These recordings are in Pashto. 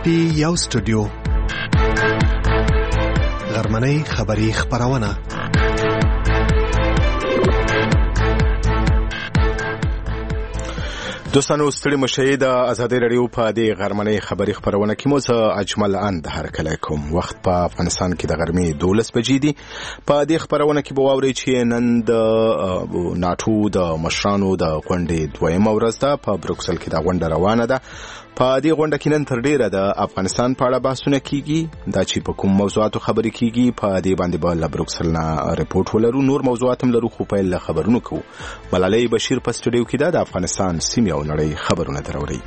پی یو سټوډیو غرمنۍ خبری خبرونه دوستانو ستړي مشه د ازادي رادیو په دې غرمنۍ خبری خبرونه کې مو زه اجمل اند هرکلی کوم. وخت په افغانستان کې د غرمې 12 بجې دي. په دې خبرونه کې به واورئ چې نن د ناتو د مشرانو د غونډې دویمه ورځ ده. په بروکسل کې دا غونډه روانه ده. په دې غونډه کې نن تر ډیره د افغانستان په اړه بحثونه کیږي. دا چې په کوم موضوعاتو خبرې کیږي په دې باندې به له بروکسل نه ریپورت ولرو. نور موضوعات هم لرو خو په له خبرونو کوو. ملالۍ بشیر په سټوډیو کې ده. د افغانستان سیمې او نړۍ خبرونه دراوړي.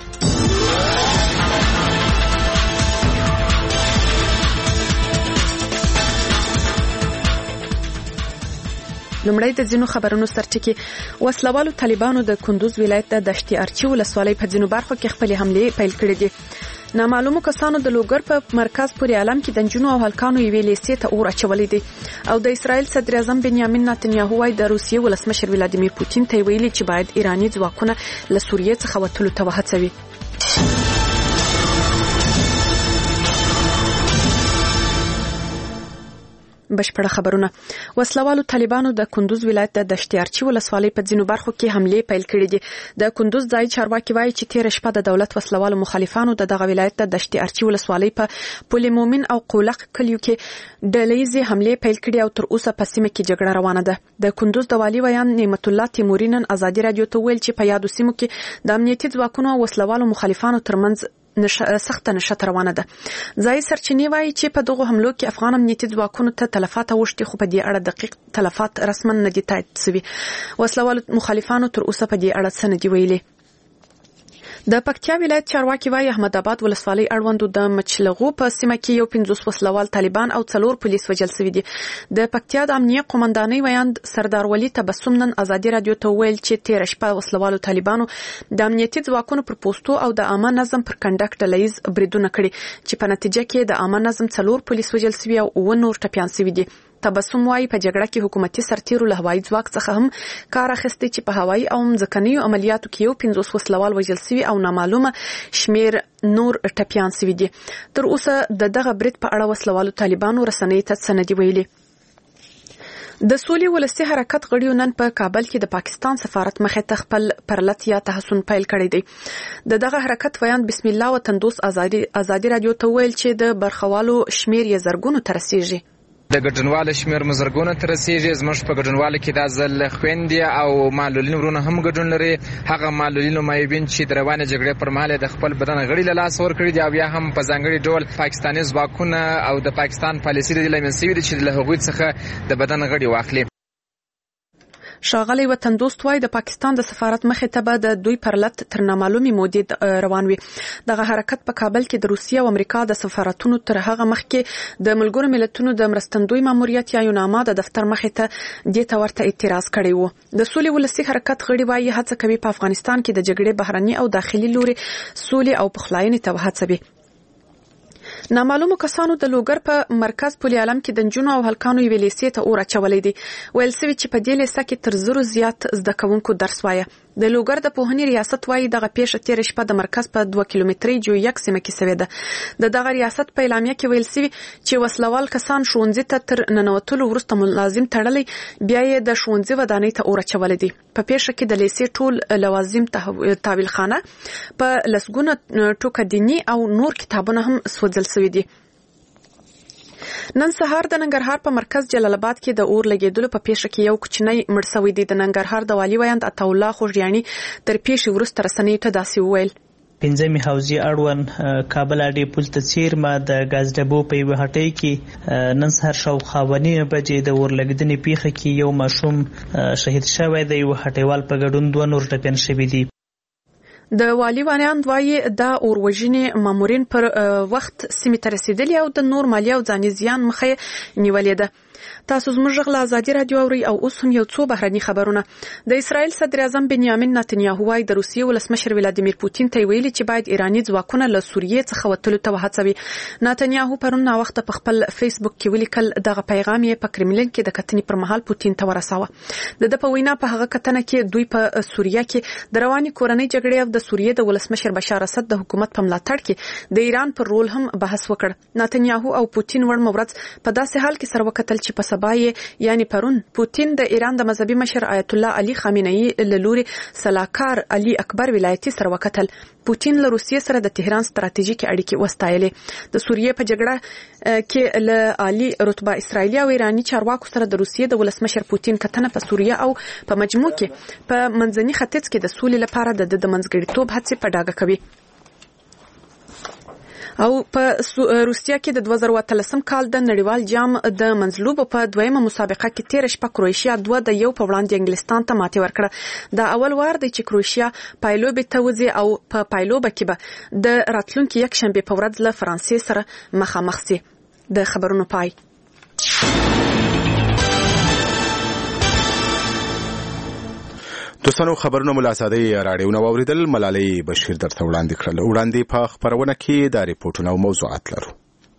لومړی د ځینو خبرونو سرچکي وسلوالو طالبانو د کندوز ولایت د دشتي ارچي ولسوالۍ په ځینو برخو کې خپل حملې پیل کړې دي. نامعلومو کسانو د لوګر په مرکز پورې عالم کې د نجونو او هلکانو یوې لیسې ته اور اچولې دي. او د اسرائیل صدر اعظم بنیامین نتنیاهو وايي د روسیې ولسمشر ولادیمیر پوتین ته ویلي چې باید ایراني ځواکونه له سوریې څخه وتلو ته وهڅوي. بشپړه خبرونه. وسلوالو طالبانو د کندوز ولایت د دشتي ارچي ولسوالۍ په ځینو برخو کې حملې پیل کړې دي. د کندوز ځای چارواکي وایي چې تیر شپه د دولت وسلوالو مخالفانو دغه ولایت د دشتي ارچي ولسوالۍ په پل مومن او قولق کلیو کې ډلهیزې حملې پیل کړې او تر اوسه په سیمه کې جګړه روانه ده. د کندوز د والي ویان نعمت الله تیموري نن ازادي رادیو ته ویل چې په یادو سیمو کې د امنیتي ځواکونو او وسلوالو مخالفانو ترمنځ سخت نشته روانه ده. ځای سرچینې وایي چې په دغه حملو کې افغان امنیتي ځواکونو ته تلفات اوښتي خو په دې اړه دقیق تلفات رسما نه دي تایید شوي. وسلوالو مخالفانو تر اوسه په دې اړه څه نه دي ویلي. د پکتیا ولایت چارواکي وايي احمد آباد ولسوالۍ اړوندو د مچلغو په سیمه کې یو 50 وسلوال طالبان او 4 پولیس وژل شوي دي. د پکتیا د امنیه قومندانۍ ویاند سردار ولی تبسم نن ازادي رادیو ته ویل چې تیر شپه وسلوالو طالبانو د امنیتي ځواکونو پر پوسټو او د عامه نظم پر کنډک ډلهیز بریدونه کړي چې په نتیجه کې د عامه نظم 4 پولیس وژل شوي او 9 نور ټپیان شوي دي. تبسم وايي په جګړه کې حکومتي سرتیرو له هوایي ځواک څخه هم کار اخیستی چې په هوایي او ځمکنیو عملیاتو کې یو 50 وسلوال وژل شوي او نامعلومه شمیر نور ټپیان شوي دي. تر اوسه دغه برید په اړه وسلوالو طالبانو رسنۍ ته څه نه دي ویلي. د سولې ولسي حرکت غړیو نن په کابل کې د پاکستان سفارت مخې ته خپل پرلط یا تحسن پیل کړی دی. دغه حرکت ویاند بسم الله وطندوس ازادي رادیو ته ویل چې د برخوالو شمیر یې زرګونو ته رسیږي. د ګډونوالو شمیر مزرګونه تر رسیږي. زموږ په ګډونوالو کې د ځل خويندې او معلولین ورونه هم ګډون لري. هغه معلولین او مایبین چې د روانه جګړې پر مهال د خپل بدن غړي له لاس ور کړی دی او یا هم په ځانګړي ډول پاکستاني ځواکونه او د پاکستان پالیسي د لمنسوي دي چې له هغوی څخه د بدن غړي واخلي. ښاغلی وطندوست وايي د پاکستان د سفارت مخې ته به د دوی پرلط تر نامعلومې مودې روان وي. دغه حرکت په کابل کې د روسیې او امریکا د سفارتونو تر هغه مخکې د ملګرو ملتونو د مرستندوی ماموریت یا یوناما د دفتر مخې ته دې ته ورته اعتراض کړی و. د سولې ولسي حرکت غړي وايي هڅه کوي په افغانستان کې د جګړې بهرني او داخلي لوري سولې او پخلاینې ته وهڅوي. نامعلومو کسانو د لوګر په مرکز پل عالم کې د نجونو او هلکانو یوې لیسې ته اور اچولې دي. ویل شوي چې په دې لیسه کې تر 100 زیات زده کوونکو درس وایه. د لوګر د پوهنې ریاست وايي دغه پیښه تیر شپه د مرکز په 2 کیلومتري جویک سیمه کې شوې ده. د دغه ریاست په اعلامیه کې ویل شوي چې وسلوال کسان ښوونځي ته تر ننوتلو وروسته ملازم تړلی بیا یې د ښوونځي ودانۍ ته اور اچولې دي. په پیښه کې د لیسې ټول لوازم تحویل خانه په لسګونه ټوکه دیني او نور کتابونه هم سوځل شوي دي. نن سهار د ننګرهار په مرکز جلال آباد کې د اور لګیدلو په پیښه کې یو کوچنی مړ شوی دی. د ننګرهار د والي ویاند عطاالله خوږیاني تر پیښې وروسته رسنیو ته داسې وویل. 15 حوزې اړوند کابل اډې پل ته څیرمه د ګاز ډبو په یوه هټۍ کې نن سهار شاوخوا 9 بجې د اور لګیدنې پیښه کې یو ماشوم شهید شوی دی. یو هټیوال په ګډون 2 نور ټپیان شوي دي. د والي ویاند وايي د اور وژنې مامورین پر وخت سیمې ته رسیدلي او د نور مالي او ځاني زیان مخه نیولې ده. تاسو زموږ غږ له ازادي رادیو اورئ او اوس هم یو څو بهرني خبرونه. د اسرایل صدر اعظم بنیامین نتنیاهو وايي د روسیې ولسمشر ولادیمیر پوتین ته ویلي چې باید ایرانی ځواکونه له سوریې څخه وتلو ته وهڅوي. نتنیاهو پرون وخت په خپل فیسبوک کې ولیکل دغه پیغام یې په کرملین کې د کتنې پر مهال پوتین ته ورساوه. د وینا په هغه کتنه کې دوی په سوریه کې د رواني کورنۍ جګړې او د سوریې د ولسمشر بشار اسد د حکومت په ملاتړ کې د ایران پر رول هم بحث وکړ. نتنیاهو او پوتین ور مورز په داسې حال کې سره وکتل چې په سبا یعنی پرون پوتین د ایران د مذهبي مشر آیت الله علي خامنه‌ای له لوري سلاکار علي اکبر ولایتي سره وکتل. پوتین له روسیې سره د تهران ستراتیژیکي اړیکې وستایلې. د سوریې په جګړه کې له عالی رتبه اسرایلی او ایرانی چارواکو سره د روسیې د ولسمشر پوتین کتنه په سوریه او په مجموع کې په منځني ختیځ کې د سولې لپاره د منځګړیتوب هڅې په ډاګه کوي. او په روسیا کې د 2013 کال د نړیوال جام د منځلوبو په دویمه مسابقه کې تیر شپه کروشیا 2-1 په وړاندې انګلستان ته ماتې ورکړه. دا اول وار دی چې کروشیا پایلوبې ته وځي او په پایلوبه کې به د راتلونکي یک شنبه په ورځ له فرانسې سره مخامخ شي. د خبرونو پای. دوستانو خبرونه ملاسادي راډیو نو اوریدل. ملالۍ بشیر درته وړاندې کړل. وړاندې په خبرونه کې دا ریپورتونه او موضوعات لرو.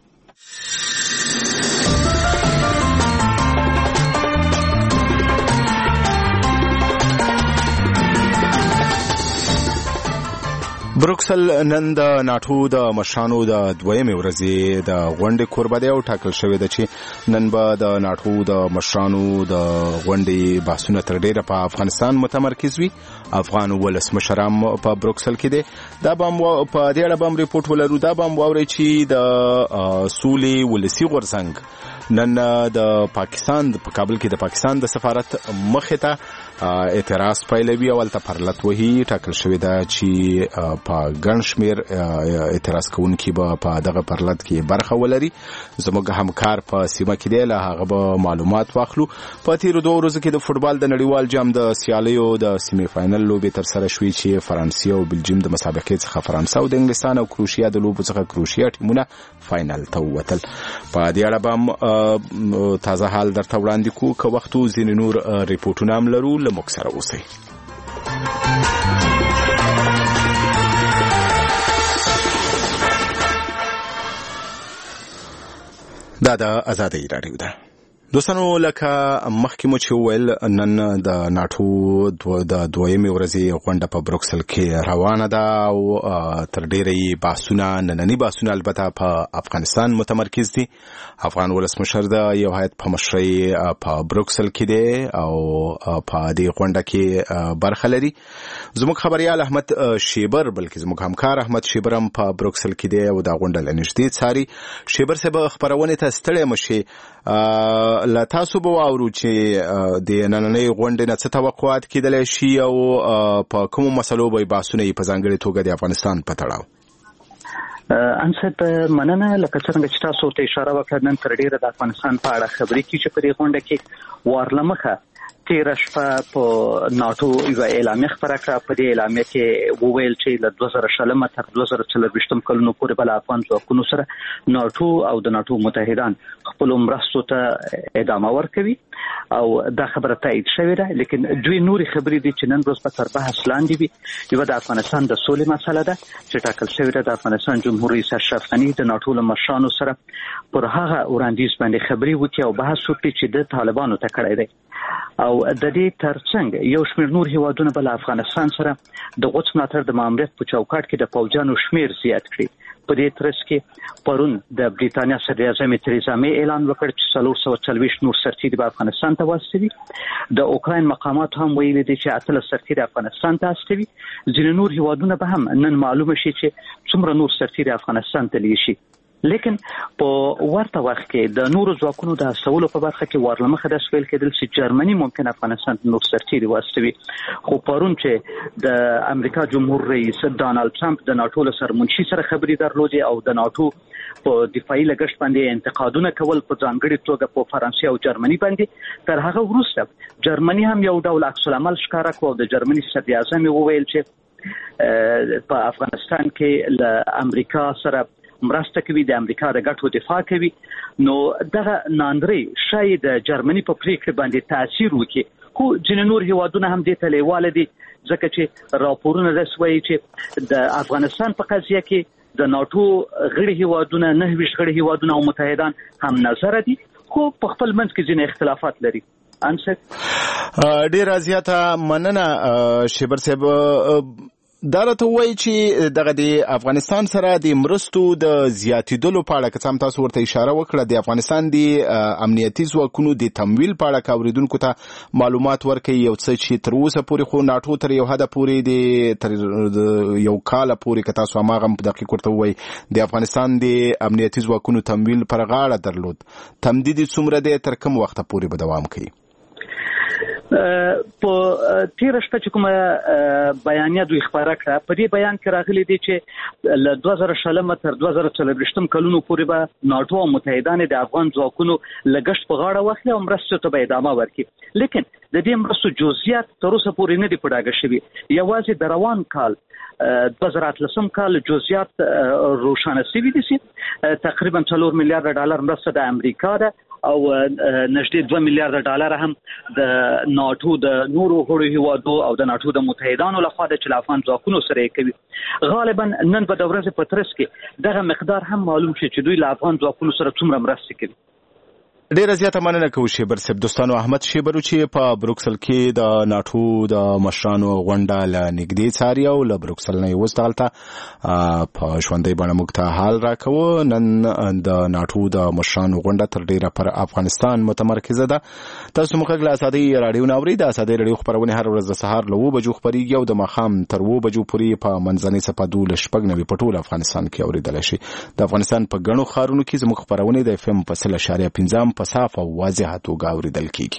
بروکسل نن د ناتو د مشرانو د دویمې ورځې د غونډې کوربه دی او ټاکل شوی دی چې نن به د ناتو د مشرانو د غونډې بحثونه تر ډیره په افغانستان متمرکز وي. افغان ولسمشر هم په بروکسل کې دی. دا به په دې اړه به ریپورت ولرو. دا به واوري چې د سولې ولسی غورځنګ نن د پاکستان په کابل کې د پاکستان د سفارت مخې ته اعتراض پیلوي او الته پرلط وهي. ټاکل شوی دی چې په ګڼ شمېر اعتراض کوونکي به په دغه پرلط کې برخه ولري. زموږ همکار په سیمه کې دی، له هغه به معلومات واخلو. په تیرو 2 ورځو کې د فوټبال د نړیوال جام د سیالیو د سیمي فاینل لوبې تر سره شوې چې فرانسې او بلجیم د مسابقې څخه فرانسه او د انګلستان او کروشیا د لوبو څخه کروشیا ټیمونه فاینل ته ووتل. په دې اړه به تازه حال درته وړاندې کوو. که وخت ځینې نور ریپورټونه هم لرو، له موږ سره اوسئ. دا د ازادۍ راډیو ده. دوستانو لکه مخکې مو چې وویل، نن د ناتو د دویمې ورځې غونډه په بروکسل کې روانه ده او تر ډیره بحثونه، نننی بحثونه البته په افغانستان متمرکز دي. افغان ولسمشر د یو هیئت په مشرۍ په بروکسل کې دی او په دې غونډه کې برخه لري. زموږ خبريال احمد شیبر، بلکې زموږ همکار احمد شیبر هم په بروکسل کې دی او دا غونډه لنږدې څاري. شیبر صاحب، خبرونه ته ستړی مشي، لا تاسو به واورو چې د نننۍ غونډې نه څه توقعات کېدلی شي او په کومو مسلو به بحثونه په ځانګړې توګه د افغانستان په تړاو. انصت مننه. لکه څنګه چې تاسو ته اشاره وکړه، نن تر ډیره د افغانستان په اړه خبرې کیږي چې په دې غونډه کې وارلمخه تیر شپه په ناتو یو اعلامیه خبره کړه. په دې اعلامیه کې وویل چې له 2000 تر 2024 کلونو پورې بل افغان ځواکونو سره ناتو او د ناتو متحدان خپل مرستو ته ادامه ورکوي او دا خبره تایید شوې ده. لیکن دوی نوري خبرې دي چې نن ورځ په تر بحث لاندې وي. یو د افغانستان د سولې مسله ده چې ټاکل شوې ده. د افغانستان جمهور رئیس اشرف غني د ناتو له مشرانو سره پر هغه وړاندیز باندې خبرې وکړي او بحث وکړي چې د طالبانو ته کړی دی. او د دې ترڅنګ یو شمېر نور هیوادونه بل افغانستان سره د قدس ملاتړ د ماموریت په چوکاټ کې د پوځیانو شمېر زیات کړي. په دې ترڅ کې پرون د بریټانیا صدر اعظم تریزا می اعلان وکړ چې 440 نور سرتیري به افغانستان ته واستوي. د اوکراین مقامات هم ویلي دي چې 18 سرتیري افغانستان ته استوي. ځینې نور هیوادونه به هم نن معلومه شي چې څومره نور سرتیري افغانستان ته لیږي. لیکن په ورته وخت کې د نورو ځواکونو د هڅولو په برخه کې ورلمخه د سویل کېدل چې جرمني ممکن افغانستان ته نور سرتیري واستوي. خو پرون چې د امریکا جمهور رئیس ډانلډ ټرمپ د ناتو له سرمنشي سره خبرې درلودې او د ناتو په دفاعي لګښت باندې انتقادونه کول، په ځانګړي توګه په فرانسې او جرمني باندې، تر هغه وروسته جرمني هم یو ډول عکس العمل ښکاره کړ او د جرمني صدر اعظم وویل چې په افغانستان کې له امریکا سره مرسته کوي د امریکا د ګټو دفاع کوي نو دغه ناندري شاید جرمني په پریکړه باندې تاثیر وکړي خو ځینې نور هیوادونه هم دې ته لیواله دي ځکه چې راپورونه رسوي چې د افغانستان په قضیه کې د ناتو غړي هیوادونه 9 غړي هیوادونه او متحدان هم نظر دي خو په خپل منځ کې ځینې اختلافات لري. انصر ډیر زیاته مننه شیبر صاحب دا راته وایي چې دغه د افغانستان سره د مرستو د زیاتېدلو په اړه که څه هم تاسو ورته اشاره وکړه د افغانستان د امنیتي ځواکونو د تمویل په اړه که اورېدونکو ته معلومات ورکوي یو څه چې تر اوسه پورې خو ناټو تر یو حده پورې تر یو کاله پورې که تاسو هماغه هم په دقیق ورته ووایي د افغانستان د امنیتي ځواکونو تمویل پر غاړه درلود تمدید څومره دی تر کوم وخته پورې به دوام کوي؟ په تیر شپه چې کومه بیانیه دوی خبره کړه په دې بیان کې راغلي دي چې له 2000 تر 2024 کلونو پورې به ناتو او متحدان د افغان ځواکونو لګښت په غاړه واخلي او مرستو ته به ادامه ورکړي لیکن د دې مرستو جزئیات تر اوسه پورې نه دي په ډاګه شوي یوازې د روان کال 2013 کال جزئیات روښانه شوي دي چې تقریبا 4 میلیارډ ډالر مرسته د امریکا ده او نږدې 2 میلیارډ ډالر هم د ناتو د نورو غړو هیوادو او د ناتو د متحدانو لخوا د افغان ځواکونو سره کوي غالبا نن په دورځ په ترڅ کې دغه مقدار هم معلوم شي چې دوی له افغان ځواکونو سره څومره مرسته کوي. ډیر زیاته مننه کوم شیبر صاحب. دوستانو احمد شیبر چې په بروکسل کې د ناتو د مشرانو غونډه ل نږدې څاري او له بروکسل نه وستالته په ژوندۍ باندې موږ ته حال راکوو. نن د ناتو د مشرانو غونډه تر ډیره پر افغانستان متمرکزه ده. تاسو موږ له اسادي رادیو ناوري د اسادي رادیو خبرونه هر ورځ د سهار له 2 بجو خبريږي او د ماخام تر 2 بجو پورې په منځنۍ صفادو ل شپږ په ټول افغانستان کې اوریدل شي. د افغانستان په غنو خارونو کې زموږ خبرونه د FM په 0.5 په صاف او واضحه توګه اوریدل کیږي.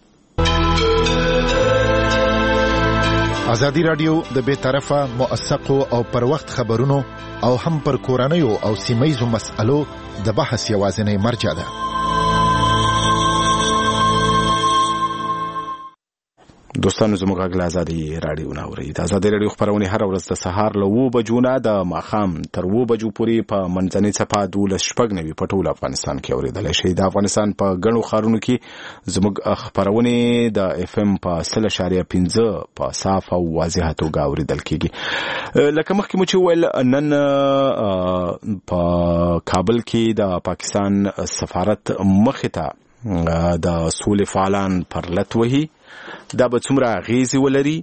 ازادي رادیو د بے طرفه موثقو او پر وخت خبرونو او هم پر کورنیو او سیمایزو مسألو د بحث یوازینی مرجع ده. دوستانو زموږ غږ ازادي رادیو ناوري. د ازادي رادیو خبرونه هر ورځ د سهار له 2 بجو نه د ماخام تر 2 بجو پورې په منځنۍ صفادو ل شپږ په ټول افغانستان کې اوریدل شي. د افغانستان په غنو خارونو کې زموږ خبرونه د FM په 0.5 په صاف او واضحه توګه اوریدل کیږي. لکه مخکې مو چې ویل نن په کابل کې د پاکستان سفارت مخته د سولې فعالان پر لټ وهي. دا به څومره اغیزې ولري؟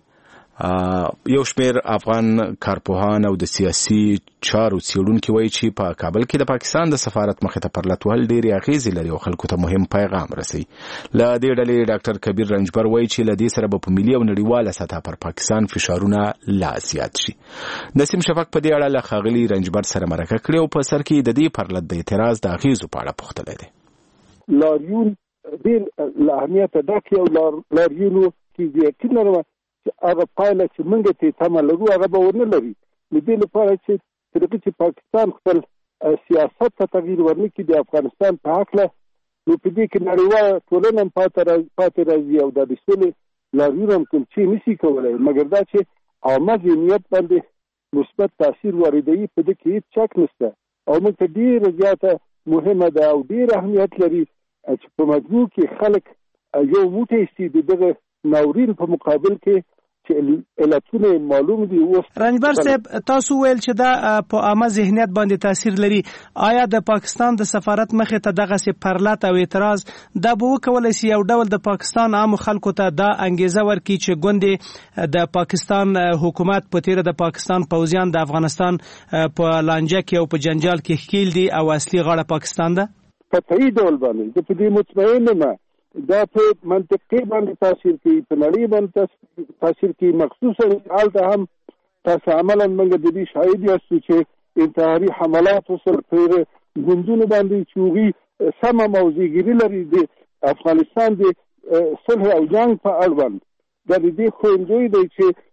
یو شمېر افغان کارپوهان او د سیاسي چارو څېړونکي وایي چې په کابل کې د پاکستان د سفارت مخې ته پر لټ وهل ډېرې اغیزې لري او خلکو ته مهم پیغام رسوي. له دې ډلې ډاکټر کبیر رنجبر وایي چې له دې سره به په ملي او نړیواله سطحه پر پاکستان فشارونه لا زیات شي. نسیم شفق په دې اړه له ښاغلي رنجبر سره مرکه کړې او په سر کې د دې پر لټ د اعتراض د اغیزو په اړه پوښتلی دی. لاریون ډېر له اهمیته ډک یو لاریونو کې یقین لرم چې هغه پایله چې موږ ته تمه لرو هغه به ونه لري. د دې لپاره چې تر دې چې پاکستان خپل سیاست ته تغییر ورنکړي د افغانستان په حق له نو په دې کې نړیواله ټولنه پاتې راځي او د سولې لاریون هم کوم چې نشي کولای مګر دا چې عامه ذهنیت باندې مثبت تاثیر واردوي په دې کې هیڅ شک نشته او موږ ته ډېره زیاته مهمه ده او ډېر اهمیت لري چې په مجموع کې خلک یو موټی سي دغه ناورین په مقابل کې چې علتونه معلوم دي. رنجبر صاحب تاسو ویل چې دا په عامه ذهنیت باندې تاثیر لري. آیا د پاکستان د سفارت مخې ته دغه سي پرلط او اعتراض دا به وکولای شي یو ډول د پاکستان عام خلکو ته دا انګیزه ورکړي چې ګوندې د پاکستان حکومت په تیر د پاکستان پوځیان د افغانستان په لانجه کې او په جنجال کې ښکیل دي او اصلي غاړه پاکستان ده؟ په طبیعي ډول باندې د دې مطمئن نه دا په منطقي باندې تاثیر کوي په نړۍ باندې تاثیر کوي مخصوصا حالته هم تاسو عملاً موږ د دې شاهد یاستو چې انتحاري حملات وسره پر ګوندونو باندې چوغي سم موضوعګری لري د افغانستان د صلح او جنگ په اړوند د دې خوندوی دی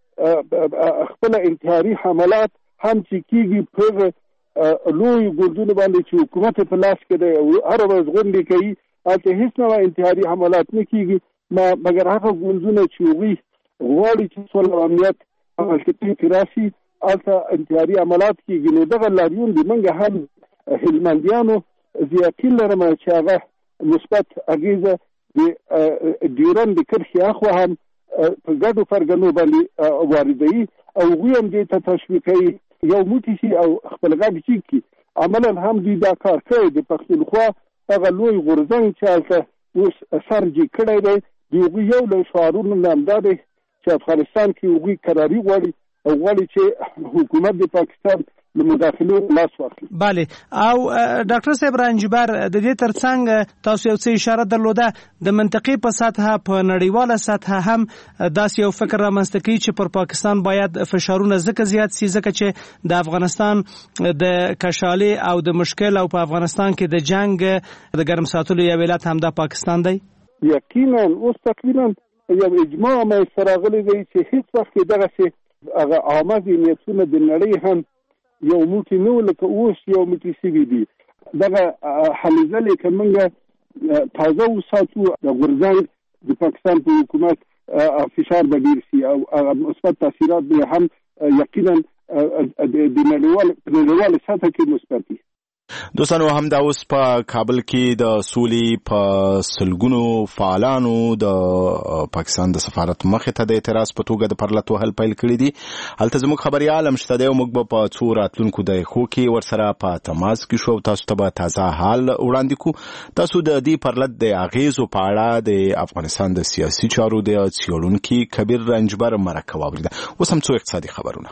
چې خپل انتحاري حملات هم چې کیږي پر لوی ګوندونو باندې چې حکومت په لاس کې دی او هر ورځ غونډې کوي البته هیڅ نوع انتحاري حملات نه کیږي مګر هغه ګوندونه چې وی غواړي چې صلح او امنیت عمل کې راشي البته انتحاري حملات کیږي. نو دغه لاریون د منګه هم هلمندیانو یقین لرم چې هغه مثبت اغیزه د ډیورند کرښې اخوا هم په ګډو فرګنو باندې واردوي او هغوی هم دې ته تشویق کوي یو موټی شي او خپل غږ جګ کړي. عملا هم دوی دا کار کوي. د پښتونخوا هغه لوی غورځنګ چې هلته اوس سر جګ کړی دی د هغوی یو له شعارونو نه همدا دی چې افغانستان کې هغوی کراري غواړي او غواړي چې حکومت د پاکستان له مداخلو لاس واخلي. بله او ډاکټر صاحب رنجبر د دې ترڅنګ تاسو یو څه اشاره درلوده د منطقې په سطحه په نړیواله سطحه هم داسې یو فکر رامنځته کوي چې پر پاکستان باید فشارونه ځکه زیات سي ځکه چې د افغانستان د کشالي او د مشکل او په افغانستان کې د جنگ د ګرم ساتلو یو علت هم د پاکستان دی. یقینا اوس تقریبا یو اجماع مې سره غلي دی چې هیڅ وخت دغه څه هغه عامه نیتونه د نړۍ هم یو موټی نو لکه اوس یو موټی سوي دي. دغه حلیزه لکه موږ تازه وساتو د غورځنګ د پاکستان په حکومت فشار به ډیر شي او مثبت تاثیرات به هم یقینا د نړیوال سطح کې مثبت دي. دوستانو هم دا اوس په کابل کې د سولې په سلګونو فعالانو د پاکستان د سفارت مخې ته د اعتراض په توګه د پرلط وهل پیل کړي دي. هلته زموږ خبريال هم شته دی او موږ به په څو راتلونکو دقیقو کې ورسره په تماس کې شو او تاسو ته به تازه حال وړاندې کړو. تاسو د دې پرلط د اغیزو په اړه د افغانستان د سیاسي چارو د څېړونکي کبیر رنجبر مرکه واوریده. اوس هم څو اقتصادي خبرونه.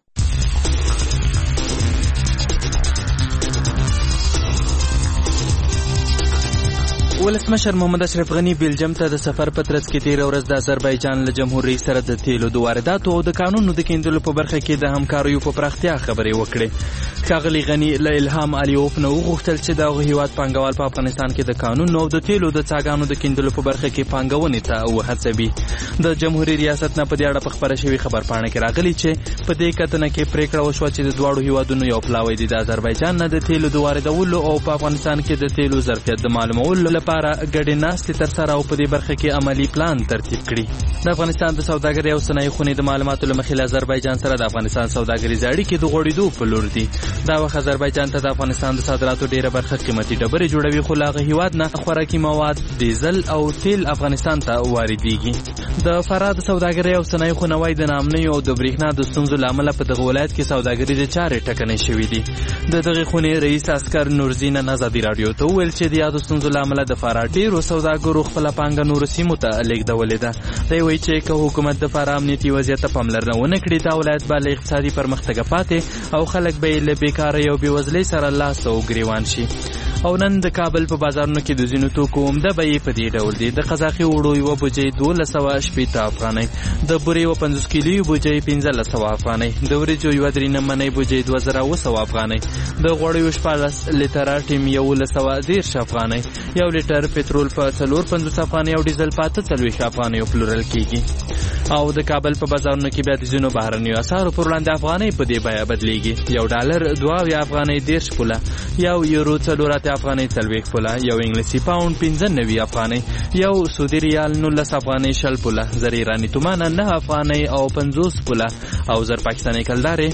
ولسمشر محمد اشرف غنی بیلجیم ته د سفر په ترڅ کې تیر ورځ د آذربایجان له جمهور رئیس سره د تیلو د وارداتو او د قانونو د کیندلو په برخه کې د همکاریو په پراختیا خبرې وکړې. ښاغلي غنی له الهام علیوف نه وغوښتل چې د هیواد پانګوال په افغانستان کې د قانون او د تیلو د څاګانو د کیندلو په برخه کې پانګونې ته وهڅوي. د جمهوریت ریاست نه په دې اړه په خبره شوی خبرپاڼه کې راغلی چې په دې کتنه کې پریکړه وشوه چې د دواړو هیوادونو یو پلاوی د آذربایجان نه د تیلو د واردولو او په افغانستان کې د تیلو ظرفیت د معلومولو لپاره ګډې ناستې ترسره او په دې برخه کې عملی پلان ترتیب کړي. د افغانستان د سوداګرۍ او صنایع خونې د معلوماتو له مخې له آذربایجان سره د افغانستان سوداګریزې اړیکې د غوړېدو په لور دي. دا وخت آذربایجان ته د افغانستان د صادراتو ډیره برخه قیمتي ډبرې جوړوي خو له هغه هیواد نه خوراکي مواد ډیزل او تیل افغانستان ته واردېږي. د فراه د سوداګرۍ او صنایع خونه وايي د ناامنیو او د برېښنا د ستونزو له امله په دغه ولایت کې سوداګریزې چارې ټکنۍ شوي دي. د دغې خونې رئیس عسکر نورزین ازادي راډیو ته وویل چې د یادو ستونزو له امله د فراه ډېرو سوداګرو خپله پانګه نورو سیمو ته لېږدولې ده. دی وایي چې که حکومت د فراه امنیتي وضعیت ته پاملرنه ونه کړي دا ولایت به له اقتصادي پرمختګه پاتې او خلک به یې له بېکارۍ او بېوزلۍ سره لاس او ګریوان شي. او نن د کابل په بازارونو کې د ځینو توکو عمده بیې په دې ډول دي. د قزاقي اوړو یوه بوجۍ 1280 افغانۍ، د بورې یوه 50 کیلو بوجۍ 1500 افغانۍ، د وریجو یوه 3 نمنۍ بوجۍ 2900 افغانۍ، د غوړیو 14 لیټره ټیم 1110 افغانۍ، 1 لیټر پټرول په 450 افغانۍ او ډیزل په 43 افغانۍ پلورل کیږي. او د کابل په بازارونو کې بیا د ځینو بهرنیو اسعارو پر وړاندې افغانۍ په دې بیه بدلیږي. 1 ډالر 2 افغانۍ 10 پوله، 1 یورو 4 افغانۍ 40 پوله، 1 انګلیسي پاوند 95 افغانۍ، 1 سعودي ریال 19 افغانۍ 60 پوله، زر ایرانی تومانه 9 افغانۍ او 50 پوله او زر پاکستاني کلدارې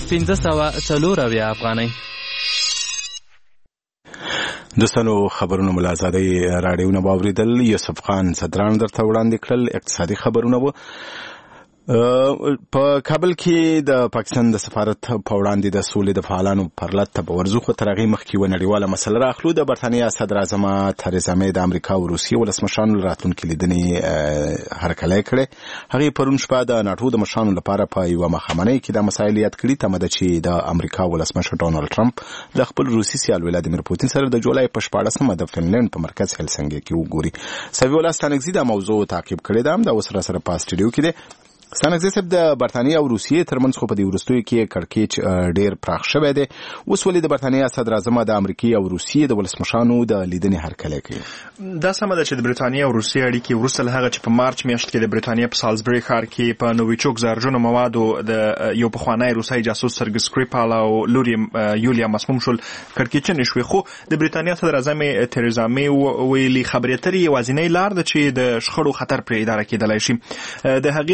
1504 افغانۍ. دوستانو خبرونه ملازادي راډیو نه واوریدل. یوسف خان صدران درته وړاندې کړل. اقتصادي خبرونه وو. په کابل کې د پاکستان د سفارت په وړاندې د سولې د فعالانو پرلط ته ورزو خو ترغه مخکې و نړیواله مسله راخلو. د برتانیا صدر اعظم تریزا مې د امریکا او روسیې ولسمشرانو راتلونکي لیدنې هرکلی کړې. هغه پرون شپه د ناتو د مشرانو لپاره په یو مخامنۍ کې د مسایل یاد کړي. تمه ده چې د امریکا ولسمشر ډونالد ټرمپ د خپل روسي سیال ولادیمیر پوتین سره د جولای په 14مه د فنلند په مرکز هلسنګي کې وګوري. سوي الله ستانګزي د موضوع تعقیب کړي. دا د اوسره سره په استډیو کې ده. ستانګزي صاحب، د برتانیا او روسیې ترمنځ خو په دې وروستیو کې کړکېچ ډېر پراخ شوی دی. اوس ولې د برتانیا صدر اعظم د امریکا او روسیې د ولسمشرانو د لیدنې هرکلی کوي؟ دا سمه ده چې د برتانیا او روسیې اړیکې وروسته له هغه چې په مارچ میاشت کې د برتانیا په سالزبري ښار کې په نوویچوک زهرجنو موادو د یو پخوانی روسي جاسوس سرګي سکریپال او لور یولیا مسموم شول کړکېچنې شوې. خو د برتانیا صدر اعظم تریزا مې ویلي خبرې اترې یوازینۍ لار ده چې د شخړو خطر پرې اداره کېدلی شي. د هغې منظور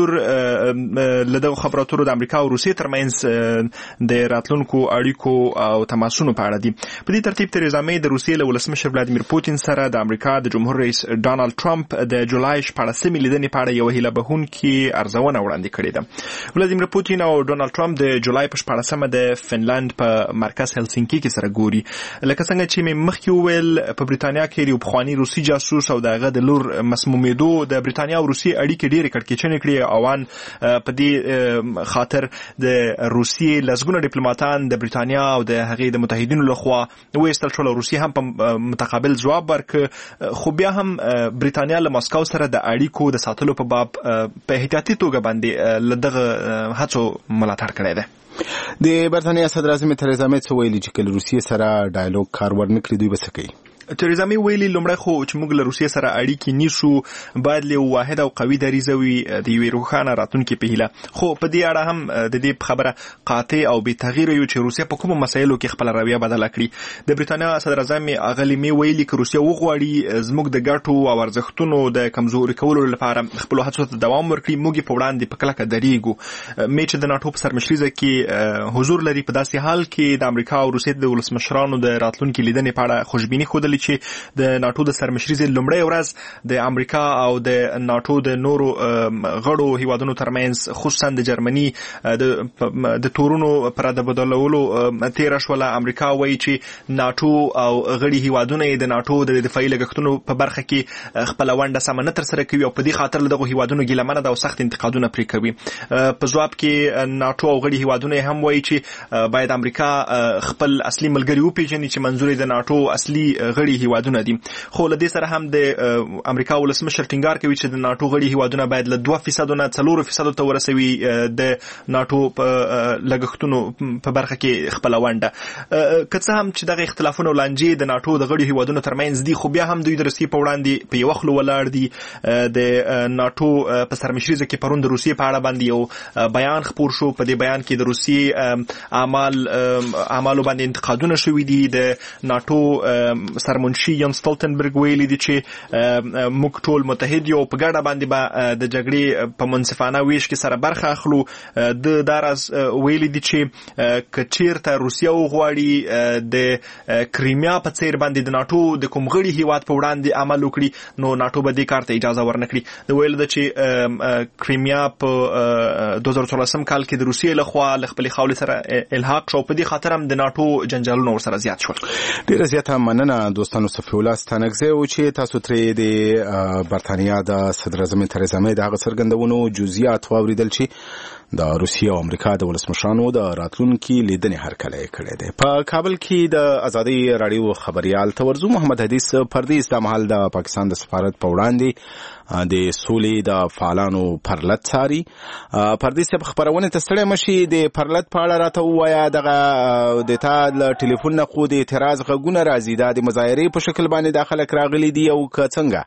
لور لدغه خبرو اترو د امریکا او روسیې ترمنځ د راتلونکو اړیکو او تماسونو په اړه دي. په دې ترتیب تریزا مې د روسیې له ولسمشر ولادیمیر پوتین سره د امریکا د جمهور رئیس ډانلډ ټرمپ د جولای 14 لیدنې په اړه یو هیله بهونکي ارزونه وړاندې کړې ده. ولادیمیر پوتین او ډانلډ ټرمپ د جولای په 14مه د فنلند په مرکز هلسینکی کې سره ګوري. لکه څنګه چې مې مخکې وویل په بریتانیا کې یو پخوانی روسي جاسوس او دغه د لور مسمومیدو د بریتانیا او روسیې اړیکې ډېرې کړکېچنې کړې او ان په دې خاطر د روسیې لسګونه ډیپلوماټان د بریتانیا او د هغې د متحدینو لخوا وایستل شول. روسیې هم په متقابل جواب ورکړ خو بیا هم بریتانیا له ماسکو سره د اړیکو د ساتلو په باب په احتیاطي توګه باندې لدغه هڅو ملاتړ کړی دی. د برتانیا صدر اعظم تریزا مې څه ویلي چې کله روسیې سره ډایالوګ کار ورنکړي دوی به څه کوي؟ تریزا مې ویلي لومړی خو چې موږ له روسیې سره اړیکې نیسو باید له واحد او قوي دریځه وي د یوې روښانه راتلونکې په هیله. خو په دې اړه هم د دې خبره قاطع او بې تغییره یو چې روسیه په کومو مسایلو کې خپله رویه بدله کړي. د بریتانیا صدر اعظم اغلې مې ویلي که روسیه وغواړي زموږ د ګټو او ارزښتونو د کمزوري کولو لپاره خپلو هڅو ته دوام ورکړي موږ په وړاندې په کلکه درېږو. مې چې د ناټو په سرمشریزه کې حضور لري په داسې حال کې د امریکا او روسیې د ولسمشرانو د راتلونکي لیدنې په اړه خوشبیني ښودلې چې د ناټو د سرمشریزې لومړۍ ورځ د امریکا او د ناټو د نورو غړو هیوادونو ترمنځ خصوصا د جرمني د تورونو پر د بدلولو تیر شوله. امریکا وایي چې ناټو او غړي هیوادونه د ناټو د دفاعي لګښتونو په برخه کې خپل ونده سم نه تر سره کوي او په دې خاطر دغه هیوادونو ګیلمنه ده او سخت انتقادونه پرې کوي. په ځواب کې ناټو او غړي هیوادونه هم وایي چې باید امریکا خپل اصلي ملګري وپیژني چې منظور د ناټو اصلي غړي هیوادونه دي. خو له دې سره هم د امریکا ولسمشر ټینګار کوي چې د ناټو غړي هیوادونه باید له 2% نه 4% ته ورسوي د ناټو په لګښتونو په برخه کې خپل ونده. که څه هم چې دغه اختلافونه ولانجې د ناټو د غړي هیوادونو ترمنځ دي خو بیا هم دوی د روسیې په وړاندې په یو خلو ولاړ دي. د ناټو په سرمشریزه کې پرون د روسیې په اړه باندې یو بیان خپور شو. په دې بیان کې د روسیې اعمالو باندې انتقادونه شوي دي. د ناټو سرمنشي یان ستولتنبرګ ویلي دي چې موږ ټول متحد یو په ګډه باندې به د جګړې په منصفانه ویش کې سره برخه اخلو. د داراز ویلي دي چې که چیرته روسیه وغواړي د کریمیا په څیر باندې د ناټو د کوم غړي هیواد په وړاندې عمل وکړي نو ناټو به دې کار ته اجازه ورنکړي. د ویل ده چې کریمیا په 2014 کال کې د روسیې لخوا له خپلې خاورې سره الحاق شو. په دې خاطر هم د ناټو جنجالونه ورسره زیات شول. ډیره زیاته مننه دوستانو. صفی الله ستانکزی او چې تاسو ترې د برتانیا د صدر اعظم تریزا مې د هغه څرګندونو جزئیات واوریدل چې د روسیې او امریکا د ولسمشرانو د راتلونکي لیدنې هرکلی کړی دی. په کابل کې د ازادي راډیو خبريال تورزو محمد حدیث پردیس د مهال د پاکستان د سفارت په وړاندې د سولې د فعالانو پرلط څاري. پردیس په خبرونه ته ستړی مشي د پرلط په اړه راته وایا دغه د تا له ټلیفون نه خو د اعتراض غږونه راځي د مظاهرې په شکل باندې داخله راغلي دي او څنګه؟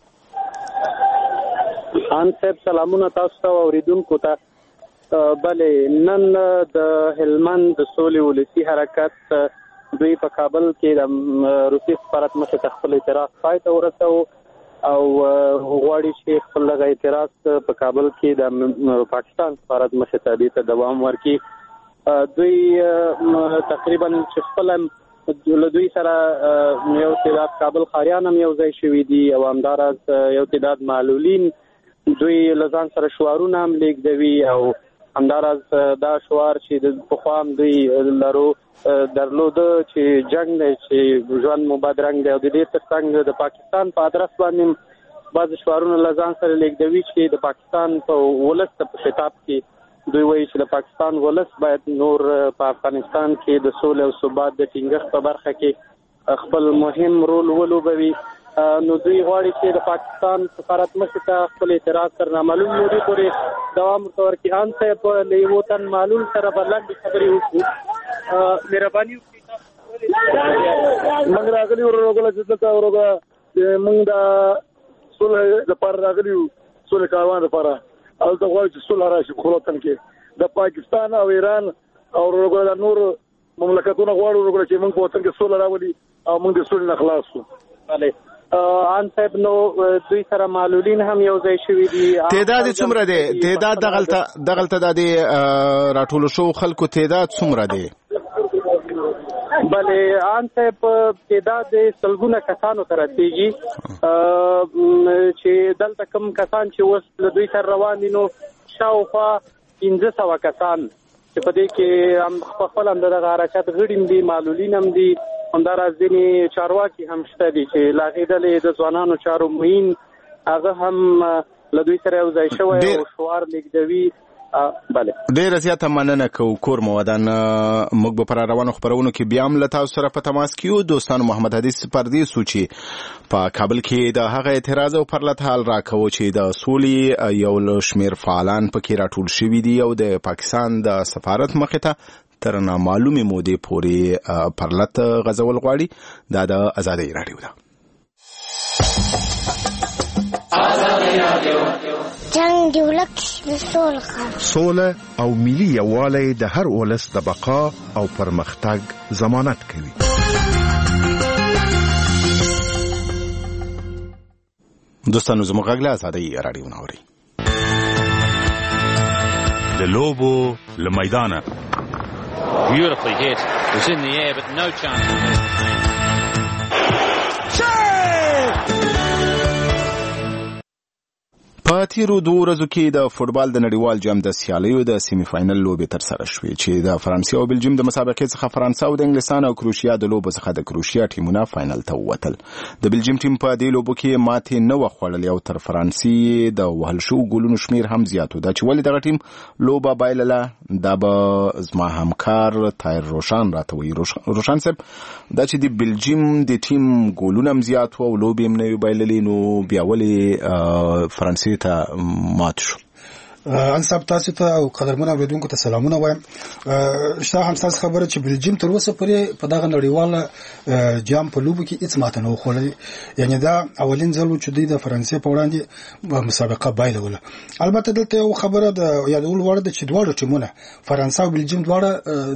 ان صاحب سلامونه تاسو ته اوریدونکو ته. بلې نن د هلمند د سولې ولسی حرکت دوی په کابل کې د روسي سفارت مخې ته خپل اعتراض پای ته ورسو او غواړي چې خپل دغه اعتراض په کابل کې د پاکستان سفارت مخې ته دې ته دوام ورکړي. دوی تقریبا چې خپل له دوی سره یو تعداد کابل خاریان هم یو ځای شوي دي او همداراز یو تعداد معلولین دوی لزان سره شعارونه هم لیږدوي او همداراز دا شعار چې د پخوام دوی لرو درلوده چې جنگ دی چې ژوند مو بدرنګ دی او د دې ترڅنګ د پاکستان په ادرس باندې بعض شعارونه لزان سره لیږدوي چې د پاکستان په ولس په خطاب کې دوی وایي چې د پاکستان ولس باید نور په افغانستان کې د سولې او ثبات د ټینګښت په برخه کې خپل مهم رول ولوبوي. نو دوی غواړي چې د پاکستان سفارت مخې ته خپل اعتراض تر نامعلوم مودې پورې دوام ورکړي. ان صاحب له یو تن معلول سره بلند خبرې وکړو. مهرباني وکړئ. موږ راغلي ورغله چې تاسو ورغله موږ د سولې لپاره راغلي سولې کاروان لپاره او دا غواړي چې سولې راشي په خپل کې د پاکستان او ایران او ورغله نور مملکتونه غواړي ورغله چې موږ په وطن کې سولې راولي او موږ د سولې نه خلاص شو. بله ان صاحب نو دوی سره معلولین هم یو ځای شوي دي. تعداد څومره دی؟ تعداد دغلته د راټولو شو خلکو تعداد څومره دی؟ بله ان صاحب تعداد سلګونه کسانو ته رسیږي چې دلته کوم کسان چې اوس له دوی سره روان دي نو شاوخوا 1500 کسان چې په دې کې هم خپل هم دغه حرکت غړي دي، معلولین هم دي، همداراز ځینې چارواکي هم شته دي چې لاغې ډلې د ځوانانو چارو معین هغه هم له دوی سره یو ځای شوی او شعار لیږدوي. بله ډیره زیاته مننه کوو کور مودان. موږ به پر روانو خبرونو کې بیا هم له تاسو سره په تماس کې یو. دوستانو محمد حدیث پردیس چې په کابل کې د هغه اعتراض او پرلط حال راکوي چې د سولې یو شمیر فعالان پکې راټول شوي دي او د پاکستان د سفارت مخې ته تر نامعلومې مودې پورې پرلط غځول غواړي. دا د ازادۍ راډیو ده. جنگ دی ولک سوله او ملي یووالی د هر ولس د بقا او پرمختګ ضمانت کوي. دوستانو زموږ غږ له ازادۍ راډیو نه اوري. د لوبو له میدانه beautifully hit. It was in the air but no chance. په تیرو 2 ورځو کې د فوټبال د نړیوال جام د سیالیو د سیمی فاینل لوبې تر سره شوې چې د فرانسې او بلجیم د مسابقې څخه فرانسه او د انګلستان او کروشیا د لوبو څخه د کروشیا ټیمونه فاینل ته ووتل. د بلجیم ټیم په دې لوبو کې ماتې نه وخوړلې او تر فرانسې د وهل شو ګولونو شمیر هم زیات و. دا چې ولې دغه ټیم لوبه بایلله دا به زما همکار تایر روشان راته وایي. روشان صاحب دا چې د بلجیم د ټیم ګولونه هم زیات و او لوبې هم نه وي بایللې نو بیا ولې فرانسې مات شو؟ انصاف تاسو ته او قدرمن اوریدونکو ته سلامونه وایم. شته هم تاسو خبره چې بلجیم تر اوسه پورې په دغه نړیواله جام په لوبو کې هیڅ ماته نه وخوړلې. یعنی دا اولین ځل چې دوی د فرانسې په وړاندې مسابقه بایلوله. البته دلته یو خبره د یادول وړ ده چې دواړه ټیمونه فرانسه او بلجیم دواړه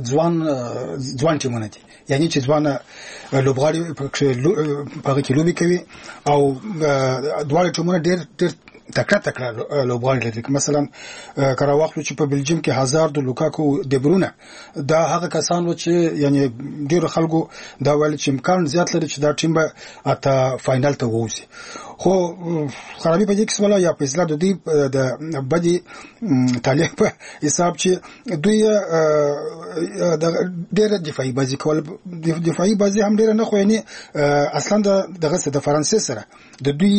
ځوان ټیمونه دي. یعنی چې ځوان لوبغاړي په کې لوبي کوي او دواړه ټیمونه ډېر تکړه لوبغاړي لري. مثلا کله واخلو چې په بلجیم کې هازارد او لوکاکو دبرونه دا هغه کسان و چې یعنی ډېر خلکو دا ویل چې امکان زیات لري چې دا ټیم به اته فاینل ته ووځي. خو خرابې په دې کې سواله یا په اصلاح د دوی د بدی تعلیق په حساب چې دوی د ډېر دفاعي بازی کول دفاعي بازی هم ډېر نه خو یعنی اصلا دغه د فرانسې سره د دوی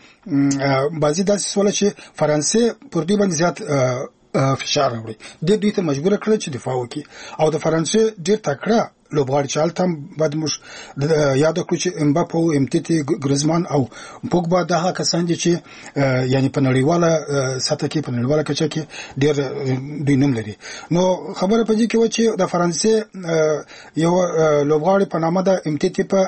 بازی داسې سواله چې فرانسې پر دوی باندې زیات فشار راوړي. دوی ته مجبور کړل چې دفاع وکړي او د فرانسې ډېر تکړه لوبغاړي چې هلته هم باید موږ یاد کړو چې امباپه او امتیتي ګریزمان او پوګبا دغه کسان دي چې یعنی په نړیواله سطح کې په نړیواله کچه کې ډېر دوی نوم لري. نو خبره په دې کې و چې د فرانسې یو لوبغاړي په نامه د امتیتي په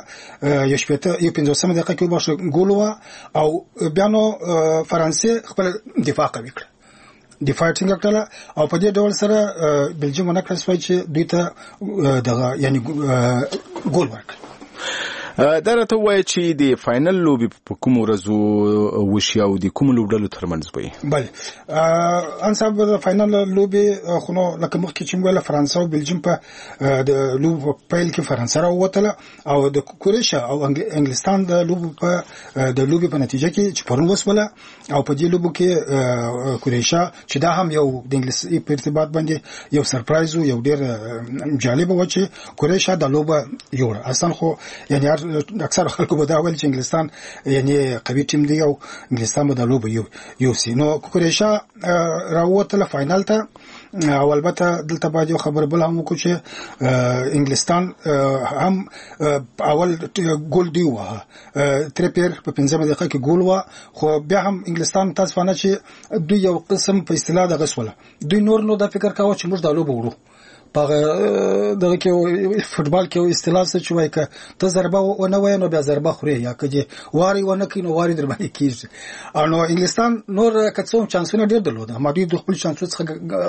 15 دقیقه کې وبښه ګول او بیا نو فرانسې خپل دفاع کوي کړ دفاع څنګه کړه او په دې ډول سره بلجیم ونکړ چې دوی ته دغه یعنی ګول ورکړ. دا راته وایي چې د فاینل لوبي په کوم ورځو وشي او د کوم لوبډلو ترمنځ وي؟ بله انصاف د فاینل لوبي خو نو لکه مخکې چې موږ فرانسه او بلجیم په د لوب پیل کې فرانسه راووتله او د کروشیا او انګلستان د لوب په نتیجه کې چې پرون وسوله او په دې لوب کې کروشیا چې دا هم یو د انګلیس په ارتباط باندې یو سرپرایز یو ډېر جالب و چې کروشیا د لوب یو اصلا خو یعنی اکثر خلکو به دا ویل چې انګلستان یعنی قوي ټیم دی او انګلستان به د لوب یو سي. نو کروشیا راووتله فاینل ته او البته دلته باید یو خبر بل هم وکړو چې انګلستان هم اول ګول دی وه ترپیر په 15 دقیقه کې ګول و خو بیا هم انګلستان تاسو فانه چې دوی یو قسم په اصطلاح د غسوله دوی نور نو د فکر کاوه چې موږ د لوب وړو په دغه کې فوټبال کې اصطلاح څه چې وایي ته ضربه ونه وای نو بیا ضربه خوري یا کجه واري ونه کینو واري در باندې کیږي. نو انګلستان نور کڅوم چانسونه ډېر درلود ما دوی د خپل چانسو څخه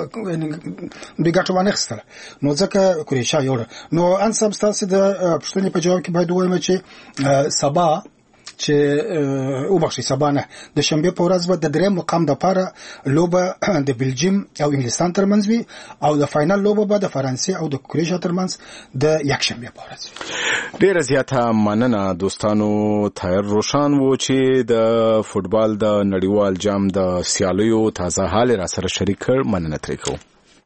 دوی ګټه ونه اخیستله نو ځکه کروشیا یو. نو انصاف تاسو د پښتنې په جواب کې باید وایم چې سبا چې وبخښي سبانه د شنبه په ورځ به د دریم مقام د لپاره لوبه د بلجیم او انګلستان ترمنځ وي او د فائنل لوبه به د فرانسې او د کروشیا ترمنځ د یکشنبه په ورځ وي. ډیره زیاته مننه دوستانو. طاهر روشان و چې د فوتبال د نړیوال جام د سیالیو تازه حال را سره شریک کړ. مننه ترې کوم.